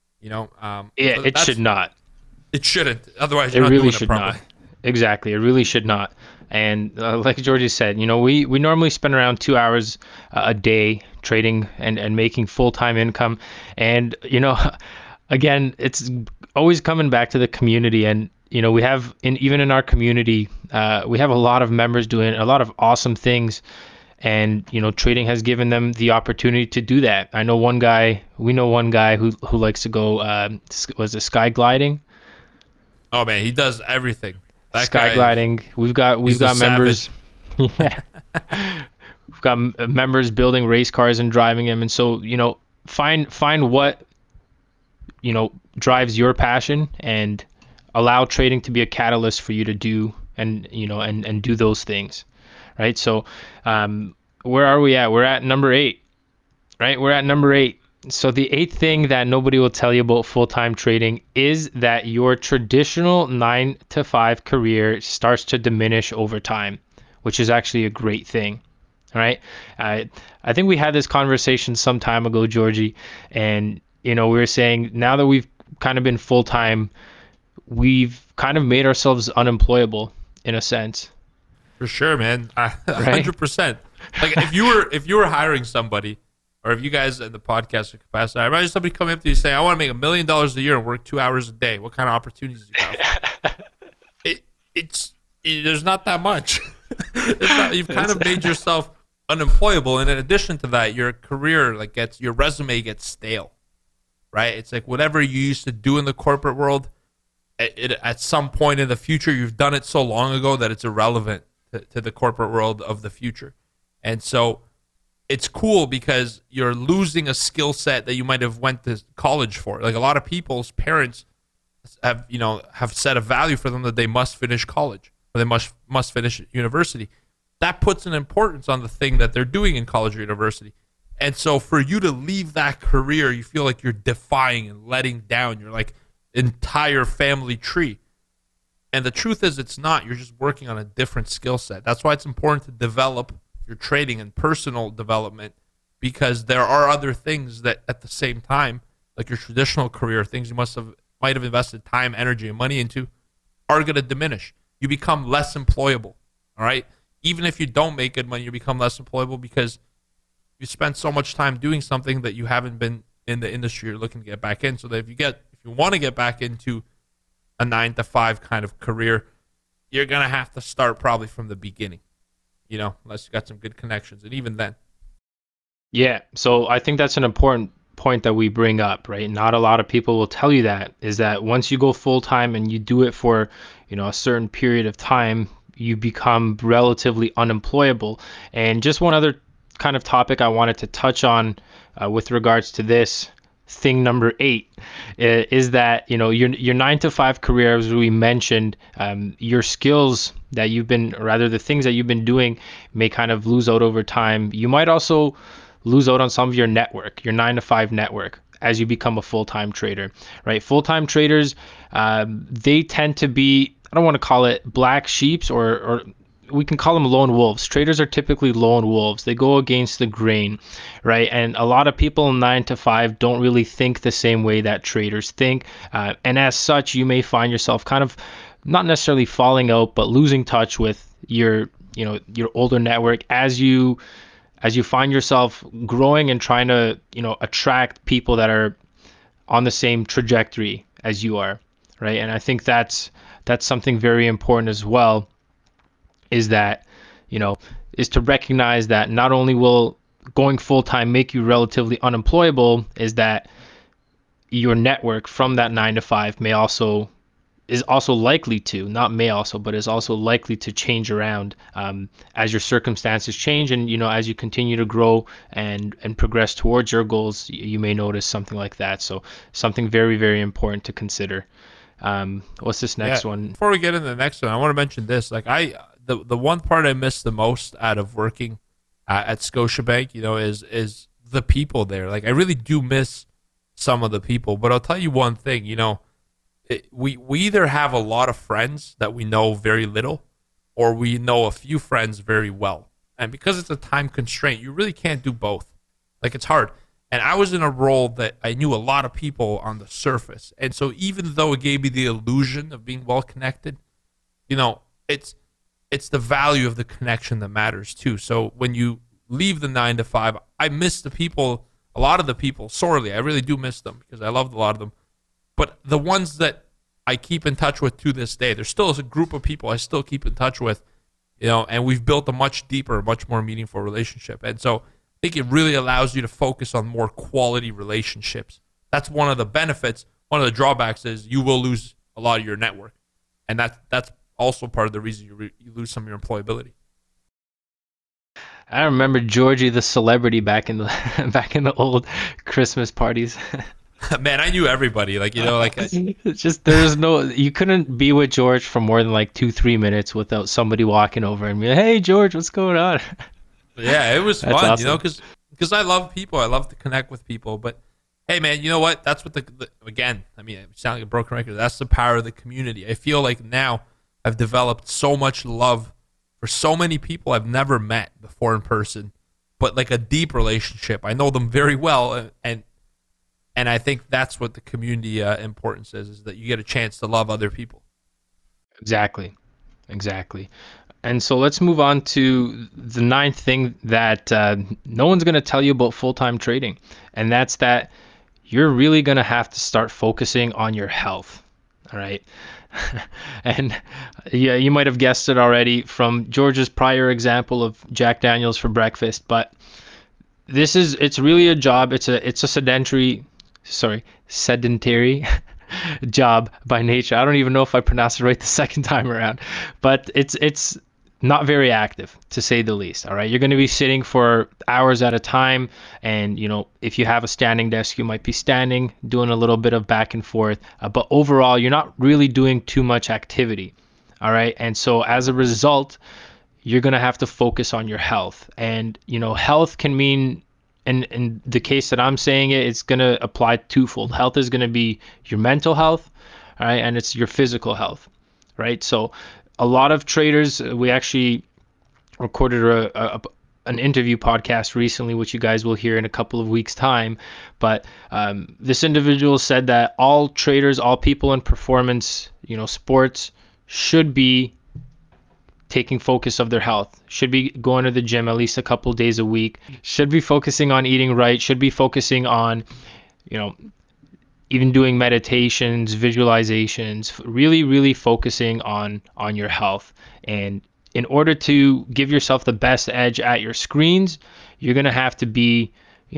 It should not. It shouldn't. Otherwise, it you're not really doing should it properly. not. Exactly. It really should not. And like Georgie said, we normally spend around 2 hours a day trading and making full-time income. And, again, it's always coming back to the community. And, we have, even in our community, we have a lot of members doing a lot of awesome things. And, trading has given them the opportunity to do that. We know one guy who likes to go, was it sky gliding? Oh, man, he does everything. Sky gliding. We've got members. Yeah. We've got members building race cars and driving them. And so, find what, drives your passion, and allow trading to be a catalyst for you to do and do those things. Right. So, where are we at? We're at number 8, right? We're at number 8. So the 8th thing that nobody will tell you about full-time trading is that your traditional 9-to-5 career starts to diminish over time, which is actually a great thing. All right. I think we had this conversation some time ago, Georgie, and, we were saying now that we've kind of been full-time, we've kind of made ourselves unemployable in a sense. For sure, man. 100%. Like if you were hiring somebody, or if you guys in the podcast are capacity, I imagine somebody coming up to you saying, I want to make $1 million a year and work 2 hours a day. What kind of opportunities do you have? There's not that much. You've kind of made yourself unemployable. And in addition to that, your career, your resume gets stale, right? It's like whatever you used to do in the corporate world, at some point in the future, you've done it so long ago that it's irrelevant to the corporate world of the future. And so it's cool because you're losing a skill set that you might have went to college for. Like a lot of people's parents have set a value for them that they must finish college, or they must finish university. That puts an importance on the thing that they're doing in college or university. And so for you to leave that career, you feel like you're defying and letting down your entire family tree. And the truth is it's not. You're just working on a different skill set. That's why it's important to develop your trading and personal development, because there are other things that at the same time, like your traditional career, things you might have invested time, energy, and money into, are going to diminish. You become less employable, all right? Even if you don't make good money, you become less employable because you spend so much time doing something that you haven't been in the industry you're looking to get back in. So that if you want to get back into a 9-to-5 kind of career, you're going to have to start probably from the beginning, unless you got some good connections. And even then. Yeah. So I think that's an important point that we bring up, right? Not a lot of people will tell you that, is that once you go full time and you do it for, a certain period of time, you become relatively unemployable. And just one other kind of topic I wanted to touch on with regards to this thing, number 8, is that your 9-to-5 career, as we mentioned, your skills that the things that you've been doing may kind of lose out over time. You might also lose out on some of your network, your 9-to-5 network, as you become a full-time trader, right? Full-time traders, they tend to be I don't want to call it black sheeps, or we can call them lone wolves. Traders are typically lone wolves. They go against the grain, right? And a lot of people in 9 to 5 don't really think the same way that traders think. And as such, you may find yourself kind of not necessarily falling out, but losing touch with your older network as you find yourself growing and trying to, attract people that are on the same trajectory as you are, right? And I think that's something very important as well, is that, is to recognize that not only will going full-time make you relatively unemployable, is that your network from that 9 to 5 is also likely to, not may also, but is also likely to change around as your circumstances change. And, as you continue to grow and progress towards your goals, you may notice something like that. So something very, very important to consider. What's this next one? Before we get into the next one, I want to mention this. Like the one part I miss the most out of working at Scotiabank, is the people there. Like I really do miss some of the people, but I'll tell you one thing, we either have a lot of friends that we know very little, or we know a few friends very well. And because it's a time constraint, you really can't do both. Like it's hard. And I was in a role that I knew a lot of people on the surface. And so even though it gave me the illusion of being well connected, it's the value of the connection that matters too. So when you leave the 9 to 5, I miss the people, a lot of the people sorely. I really do miss them because I loved a lot of them. But the ones that I keep in touch with to this day, there's still a group of people I still keep in touch with, and we've built a much deeper, much more meaningful relationship. And so I think it really allows you to focus on more quality relationships. That's one of the benefits. One of the drawbacks is you will lose a lot of your network. And that's also part of the reason you lose some of your employability. I remember Georgie the celebrity back in the old Christmas parties. Man, I knew everybody. It's just you couldn't be with George for more than 2-3 minutes without somebody walking over and be like, "Hey, George, what's going on?" Yeah, it was fun, awesome. because I love people. I love to connect with people. But hey, man, you know what? That's what again. I mean, it sounds like a broken record. That's the power of the community. I feel like now I've developed so much love for so many people I've never met before in person, but like a deep relationship. I know them very well, and I think that's what the community importance is that you get a chance to love other people. Exactly. And so let's move on to the 9th thing that no one's going to tell you about full-time trading. And that's that you're really going to have to start focusing on your health. All right. And yeah, you might have guessed it already from George's prior example of Jack Daniels for breakfast. But it's really a job. It's a sedentary job by nature. I don't even know if I pronounced it right the second time around, but it's not very active, to say the least. All right, you're going to be sitting for hours at a time, and if you have a standing desk, you might be standing, doing a little bit of back and forth, but overall you're not really doing too much activity. All right, and so as a result, you're going to have to focus on your health. And health can mean, in the case that I'm saying it's going to apply twofold. Health is going to be your mental health, all right, and it's your physical health, right? So a lot of traders, we actually recorded an interview podcast recently, which you guys will hear in a couple of weeks' time. But this individual said that all traders, all people in performance, sports, should be taking focus of their health, should be going to the gym at least a couple days a week, should be focusing on eating right, should be focusing on, even doing meditations, visualizations, really, really focusing on your health. And in order to give yourself the best edge at your screens, you're going to have to be,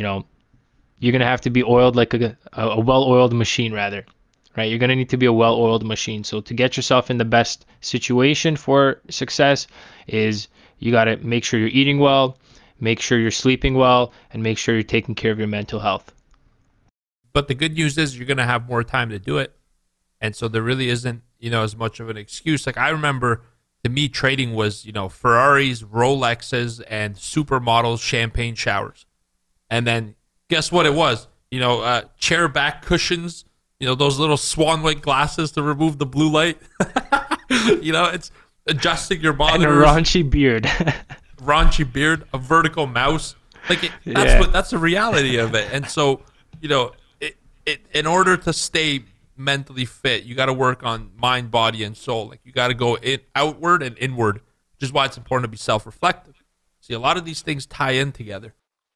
oiled like a well-oiled machine, rather. Right? You're going to need to be a well-oiled machine. So to get yourself in the best situation for success is you got to make sure you're eating well, make sure you're sleeping well, and make sure you're taking care of your mental health. But the good news is you're going to have more time to do it. And so there really isn't, as much of an excuse. Like I remember, to me, trading was, Ferraris, Rolexes, and supermodels champagne showers. And then guess what it was? Chair back cushions, those little swan lake glasses to remove the blue light. It's adjusting your And a monitors, raunchy beard. a vertical mouse. That's the reality of it. And so, in order to stay mentally fit, you got to work on mind, body, and soul. Like, you got to go outward and inward, which is why it's important to be self-reflective. See, a lot of these things tie in together.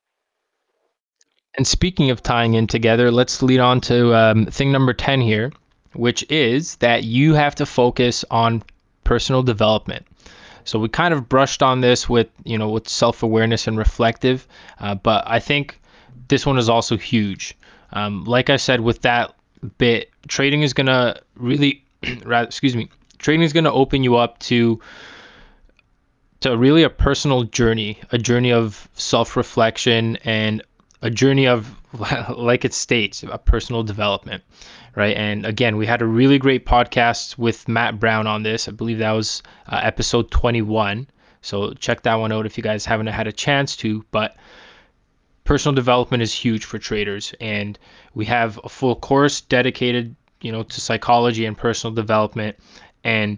And speaking of tying in together, let's lead on to thing number 10 here, which is that you have to focus on personal development. So we kind of brushed on this with self-awareness and reflective, but I think this one is also huge. Like I said, with that bit, trading is going to really, trading is going to open you up to really a personal journey, a journey of self-reflection and a journey of, like it states, a personal development, right? And again, we had a really great podcast with Matt Brown on this. I believe that was episode 21. So check that one out if you guys haven't had a chance to. But personal development is huge for traders, and we have a full course dedicated, to psychology and personal development. And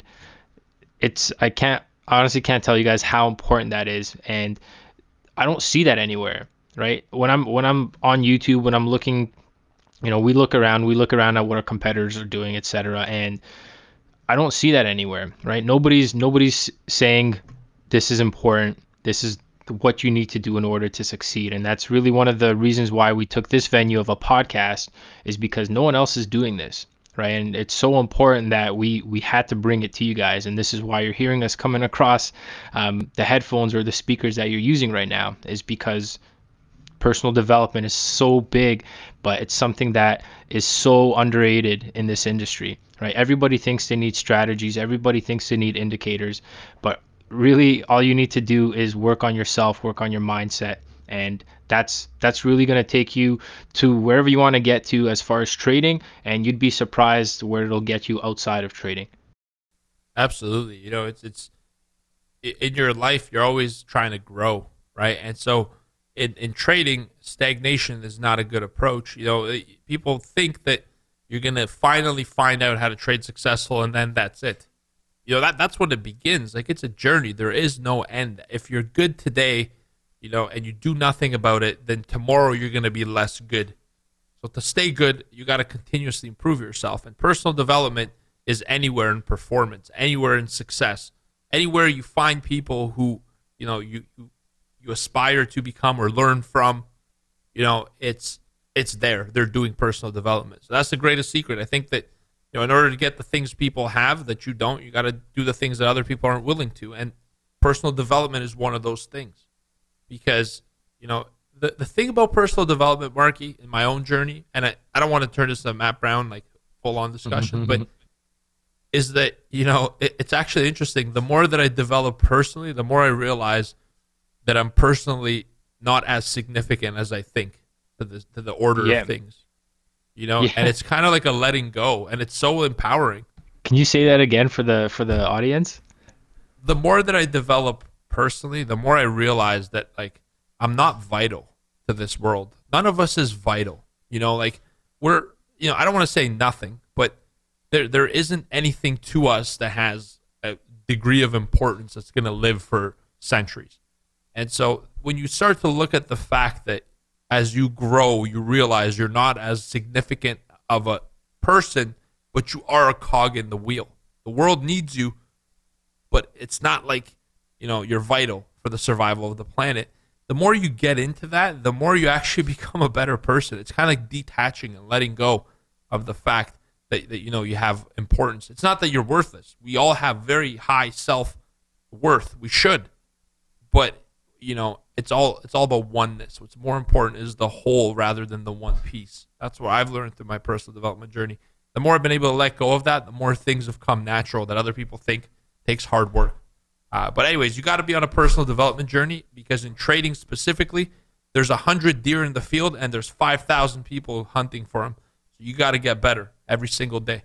I honestly can't tell you guys how important that is, and I don't see that anywhere. Right? When I'm on YouTube, when I'm looking, we look around at what our competitors are doing, etc. And I don't see that anywhere, right? Nobody's saying this is important. This is what you need to do in order to succeed. And that's really one of the reasons why we took this venue of a podcast, is because no one else is doing this, right? And it's so important that we had to bring it to you guys. And this is why you're hearing us coming across the headphones or the speakers that you're using right now, is because personal development is so big, but it's something that is so underrated in this industry, right? Everybody thinks they need strategies. Everybody thinks they need indicators, but really all you need to do is work on yourself, work on your mindset. And that's really going to take you to wherever you want to get to as far as trading. And you'd be surprised where it'll get you outside of trading. Absolutely. It's in your life, you're always trying to grow, right? And so in trading, stagnation is not a good approach. People think that you're going to finally find out how to trade successful and then that's it. That's when it begins. Like, it's a journey. There is no end. If you're good today, and you do nothing about it, then tomorrow you're going to be less good. So to stay good, you got to continuously improve yourself. And personal development is anywhere in performance, anywhere in success, anywhere you find people who, you aspire to become or learn from, it's there. They're doing personal development. So that's the greatest secret. I think that, in order to get the things people have that you don't, you got to do the things that other people aren't willing to. And personal development is one of those things. Because, the thing about personal development, Marky, in my own journey, and I don't want to turn this to Matt Brown, like full-on discussion, but is that, it's actually interesting. The more that I develop personally, the more I realize that I'm personally not as significant as I think to the order of things, and it's kind of like a letting go, and it's so empowering. Can you say that again for the audience? The more that I develop personally, the more I realize that, like, I'm not vital to this world. None of us is vital. We're, I don't want to say nothing, but there isn't anything to us that has a degree of importance that's going to live for centuries. And so when you start to look at the fact that as you grow, you realize you're not as significant of a person, but you are a cog in the wheel. The world needs you, but it's not like, you're vital for the survival of the planet. The more you get into that, the more you actually become a better person. It's kind of like detaching and letting go of the fact that you have importance. It's not that you're worthless. We all have very high self-worth. We should. But it's all about oneness. What's more important is the whole rather than the one piece. That's what I've learned through my personal development journey. The more I've been able to let go of that, the more things have come natural that other people think takes hard work. But anyways, you got to be on a personal development journey, because in trading specifically, there's 100 deer in the field and there's 5,000 people hunting for them. So you got to get better every single day.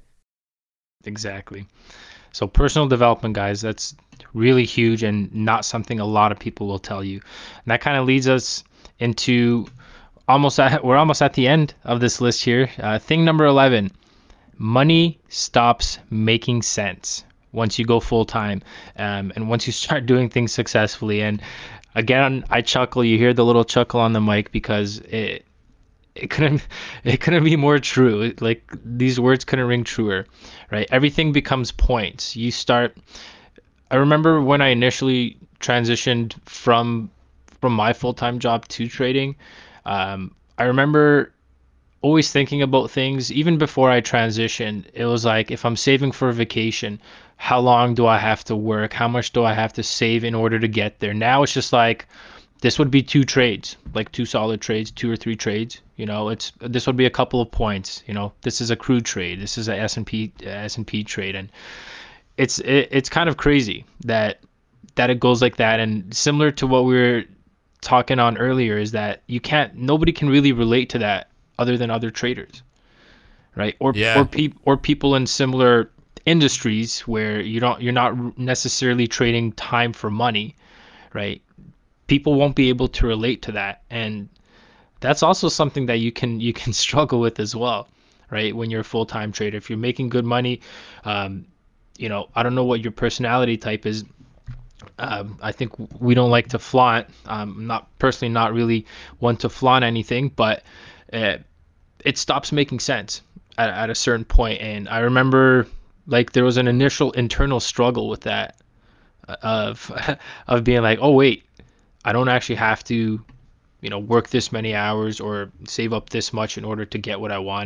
Exactly. So personal development, guys, that's really huge and not something a lot of people will tell you. And that kind of leads us into we're almost at the end of this list here. Thing number 11, money stops making sense once you go full time, and once you start doing things successfully. And again, I chuckle. You hear the little chuckle on the mic because it couldn't it couldn't be more true. Like these words couldn't ring truer, right? Everything becomes points. You start. I remember when I initially transitioned from my full-time job to trading. I remember always thinking about things even before I transitioned. It was like, if I'm saving for a vacation, how long do I have to work? How much do I have to save in order to get there? Now it's just like, this would be two trades, like two solid trades, two or three trades. This would be a couple of points. This is a crude trade. This is a S&P trade, and it's kind of crazy that it goes like that. And similar to what we were talking on earlier, is that nobody can really relate to that other than other traders, right? Or people in similar industries where you're not necessarily trading time for money, right? People won't be able to relate to that, and that's also something that you can struggle with as well, right? When you're a full-time trader, if you're making good money, I don't know what your personality type is. I think we don't like to flaunt. Not really one to flaunt anything, but it stops making sense at a certain point. And I remember, like, there was an initial internal struggle with that, of of being like, oh wait, I don't actually have to, work this many hours or save up this much in order to get what I want.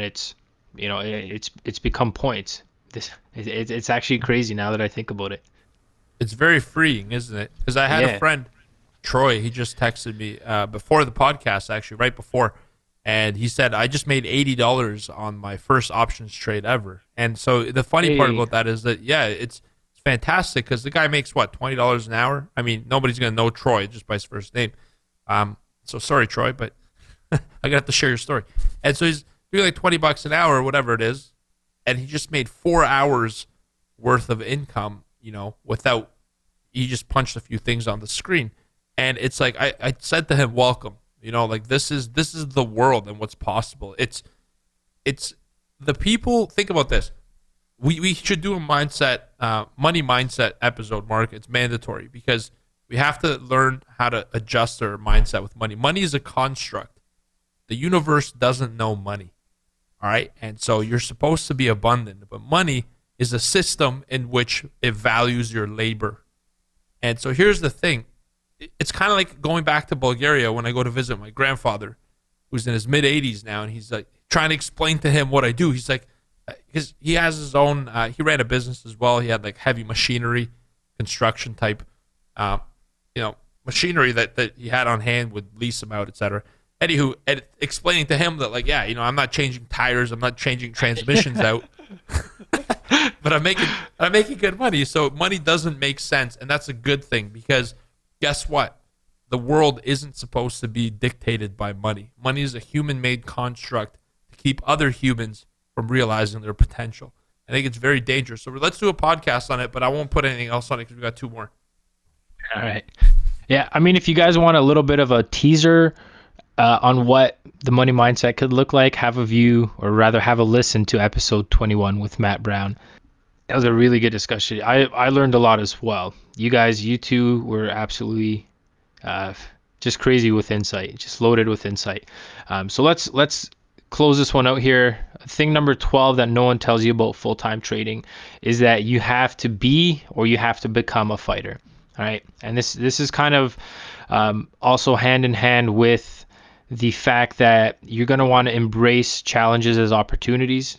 It's become points. It's actually crazy now that I think about it. It's very freeing, isn't it? Because I had a friend, Troy, he just texted me before the podcast, actually, right before, and he said, I just made $80 on my first options trade ever. And so the funny part about that is that, it's fantastic, because the guy makes, what, $20 an hour? I mean, nobody's going to know Troy just by his first name. So sorry, Troy, but I got to share your story. And so he's doing like $20 an hour or whatever it is, and he just made 4 hours worth of income, without, he just punched a few things on the screen. And it's like, I said to him, welcome, like this is the world and what's possible. It's the people, think about this. We should do a money mindset episode, Mark. It's mandatory, because we have to learn how to adjust our mindset with money. Money is a construct. The universe doesn't know money. All right. And so you're supposed to be abundant, but money is a system in which it values your labor. And so here's the thing. It's kind of like going back to Bulgaria when I go to visit my grandfather, who's in his mid 80s now. And he's like trying to explain to him what I do. He's like, because he has his own, he ran a business as well. He had like heavy machinery, construction type, machinery that he had on hand, would lease them out, etc. Anywho, explaining to him that, like, I'm not changing tires, I'm not changing transmissions out, but I'm making good money. So money doesn't make sense, and that's a good thing, because guess what? The world isn't supposed to be dictated by money. Money is a human-made construct to keep other humans from realizing their potential. I think it's very dangerous. So let's do a podcast on it, but I won't put anything else on it because we've got two more. All right. Yeah, I mean, if you guys want a little bit of a teaser on what the money mindset could look like, have a view, or rather have a listen to episode 21 with Matt Brown. That was a really good discussion. I learned a lot as well. You two were absolutely just crazy with insight, just loaded with insight. So let's close this one out here. Thing number 12 that no one tells you about full-time trading is that you have to be, or you have to become, a fighter. All right. And this is kind of also hand in hand with the fact that you're going to want to embrace challenges as opportunities.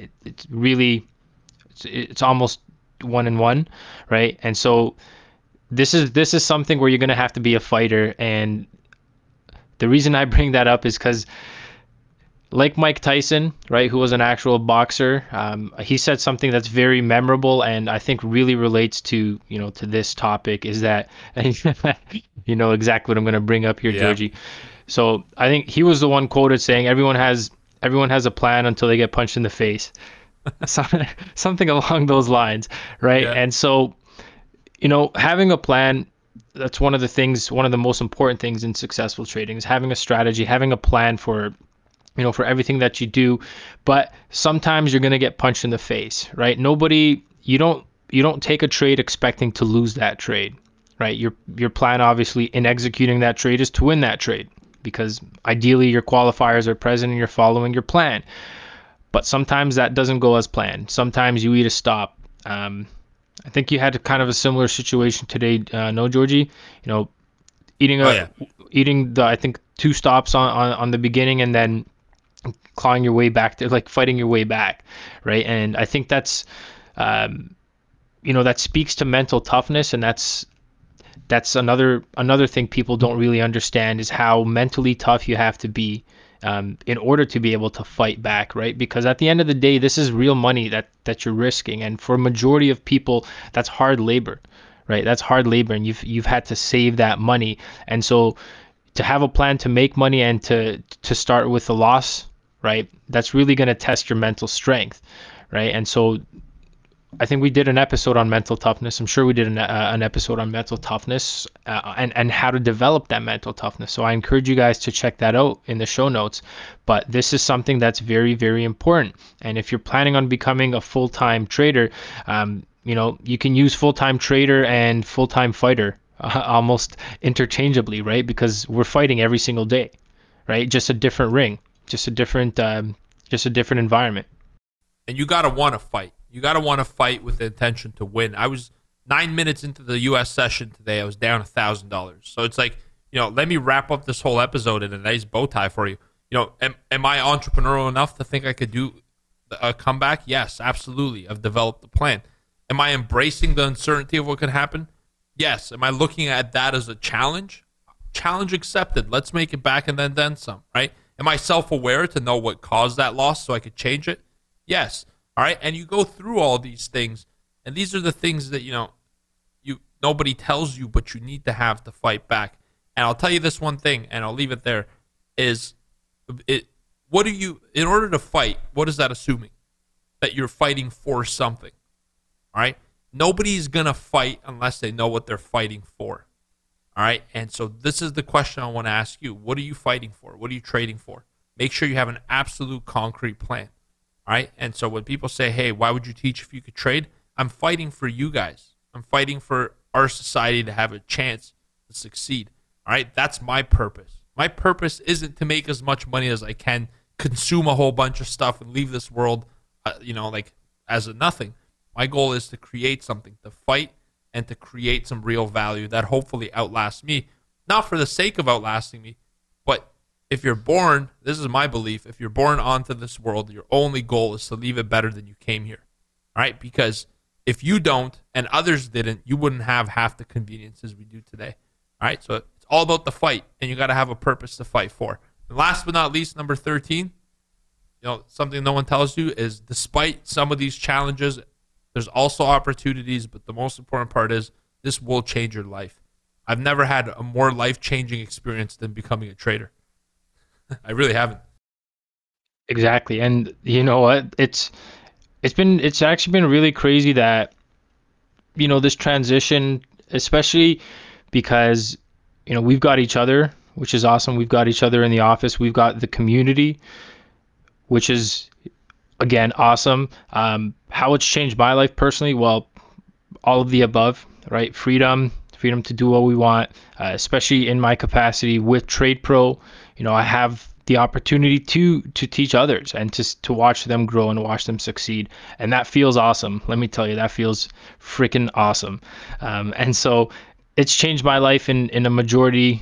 It's almost one in one, right? And so this is something where you're going to have to be a fighter. And the reason I bring that up is because, like Mike Tyson, right, who was an actual boxer, he said something that's very memorable and I think really relates to this topic, is that, you know exactly what I'm going to bring up here, yeah. Georgie. So I think he was the one quoted saying, everyone has a plan until they get punched in the face. Something along those lines, right? Yeah. And so, having a plan, that's one of the most important things in successful trading, is having a strategy, having a plan for everything that you do. But sometimes you're going to get punched in the face, right? take a trade expecting to lose that trade, right? Your plan obviously in executing that trade is to win that trade, because ideally your qualifiers are present and you're following your plan. But sometimes that doesn't go as planned. Sometimes you eat a stop. I think you had kind of a similar situation today, no, Georgie? You know, eating the, I think, 2 stops on the beginning, and then clawing your way back to, like, fighting your way back, right? And I think that's, that speaks to mental toughness, and that's another thing people don't really understand, is how mentally tough you have to be in order to be able to fight back, right? Because at the end of the day, this is real money that you're risking, and for a majority of people, that's hard labor, right? That's hard labor, and you've had to save that money, and so to have a plan to make money and to start with a loss, right? That's really going to test your mental strength, right? And so I think we did an episode on mental toughness. I'm sure we did an episode on mental toughness and how to develop that mental toughness. So I encourage you guys to check that out in the show notes. But this is something that's very, very important. And if you're planning on becoming a full-time trader, you can use full-time trader and full-time fighter almost interchangeably, right? Because we're fighting every single day, right? Just a different ring, just a different environment. And you got to want to fight. You got to want to fight with the intention to win. I was 9 minutes into the U.S. session today. I was down $1,000. So it's like, let me wrap up this whole episode in a nice bow tie for you. Am I entrepreneurial enough to think I could do a comeback? Yes, absolutely. I've developed the plan. Am I embracing the uncertainty of what could happen? Yes. Am I looking at that as a challenge? Challenge accepted. Let's make it back and then some, right? Am I self-aware to know what caused that loss so I could change it? Yes. All right. And you go through all these things, and these are the things that, nobody tells you, but you need to have to fight back. And I'll tell you this one thing, and I'll leave it there, is in order to fight, what is that assuming? That you're fighting for something. All right. Nobody's going to fight unless they know what they're fighting for. All right. And so this is the question I want to ask you. What are you fighting for? What are you trading for? Make sure you have an absolute concrete plan. All right. And so when people say, hey, why would you teach if you could trade? I'm fighting for you guys. I'm fighting for our society to have a chance to succeed. All right. That's my purpose. My purpose isn't to make as much money as I can, consume a whole bunch of stuff, and leave this world, as a nothing. My goal is to create something, to fight and to create some real value that hopefully outlasts me. Not for the sake of outlasting me, but if you're born, this is my belief, if you're born onto this world, your only goal is to leave it better than you came here. All right? Because if you don't and others didn't, you wouldn't have half the conveniences we do today. All right? So it's all about the fight, and you got to have a purpose to fight for. And last but not least, number 13, something no one tells you is despite some of these challenges, there's also opportunities, but the most important part is this will change your life. I've never had a more life-changing experience than becoming a trader. I really haven't. Exactly. And you know what? It's actually been really crazy that, this transition, especially because, we've got each other, which is awesome. We've got each other in the office. We've got the community, which is, again, awesome. How it's changed my life personally, well, all of the above, right? Freedom to do what we want, especially in my capacity with TradePro. I have the opportunity to teach others and to watch them grow and watch them succeed. And that feels awesome. Let me tell you, that feels freaking awesome. And so it's changed my life in a majority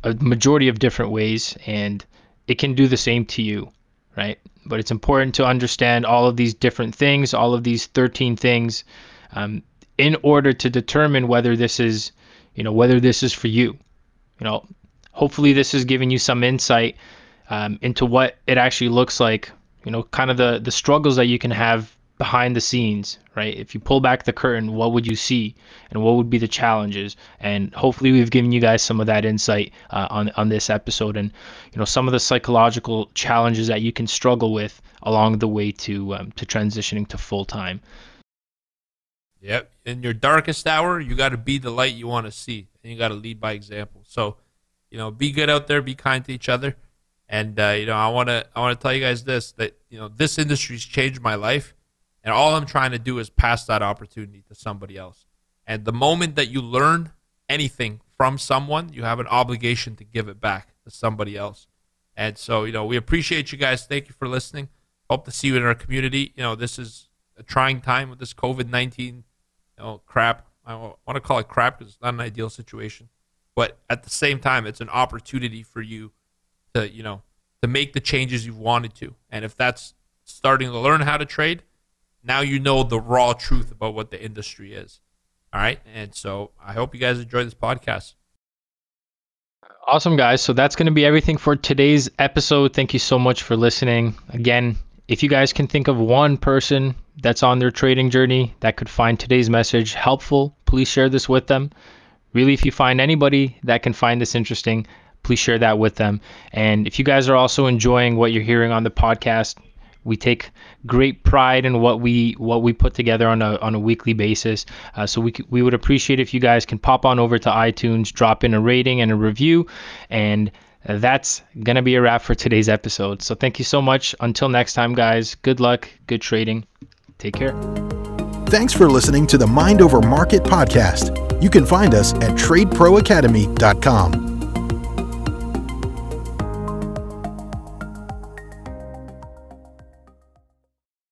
of different ways, and it can do the same to you, right? But it's important to understand all of these different things, all of these 13 things, in order to determine whether this is for you. Hopefully this is giving you some insight into what it actually looks like, kind of the struggles that you can have behind the scenes, right? If you pull back the curtain, what would you see and what would be the challenges? And hopefully we've given you guys some of that insight on this episode, and some of the psychological challenges that you can struggle with along the way to transitioning to full time. Yep. In your darkest hour, you got to be the light you want to see, and you got to lead by example. So, be good out there, be kind to each other. And, I want to tell you guys this, that, this industry's changed my life. And all I'm trying to do is pass that opportunity to somebody else. And the moment that you learn anything from someone, you have an obligation to give it back to somebody else. And so, we appreciate you guys. Thank you for listening. Hope to see you in our community. This is a trying time with this COVID-19, crap. I want to call it crap because it's not an ideal situation. But at the same time, it's an opportunity for you to, to make the changes you've wanted to. And if that's starting to learn how to trade, now you know the raw truth about what the industry is. All right. And so I hope you guys enjoy this podcast. Awesome, guys. So that's going to be everything for today's episode. Thank you so much for listening. Again, if you guys can think of one person that's on their trading journey that could find today's message helpful, please share this with them. Really, if you find anybody that can find this interesting, please share that with them. And if you guys are also enjoying what you're hearing on the podcast, we take great pride in what we put together on a weekly basis. So we would appreciate if you guys can pop on over to iTunes, drop in a rating and a review, and that's going to be a wrap for today's episode. So thank you so much. Until next time, guys, good luck, good trading. Take care. Thanks for listening to the Mind Over Market podcast. You can find us at tradeproacademy.com.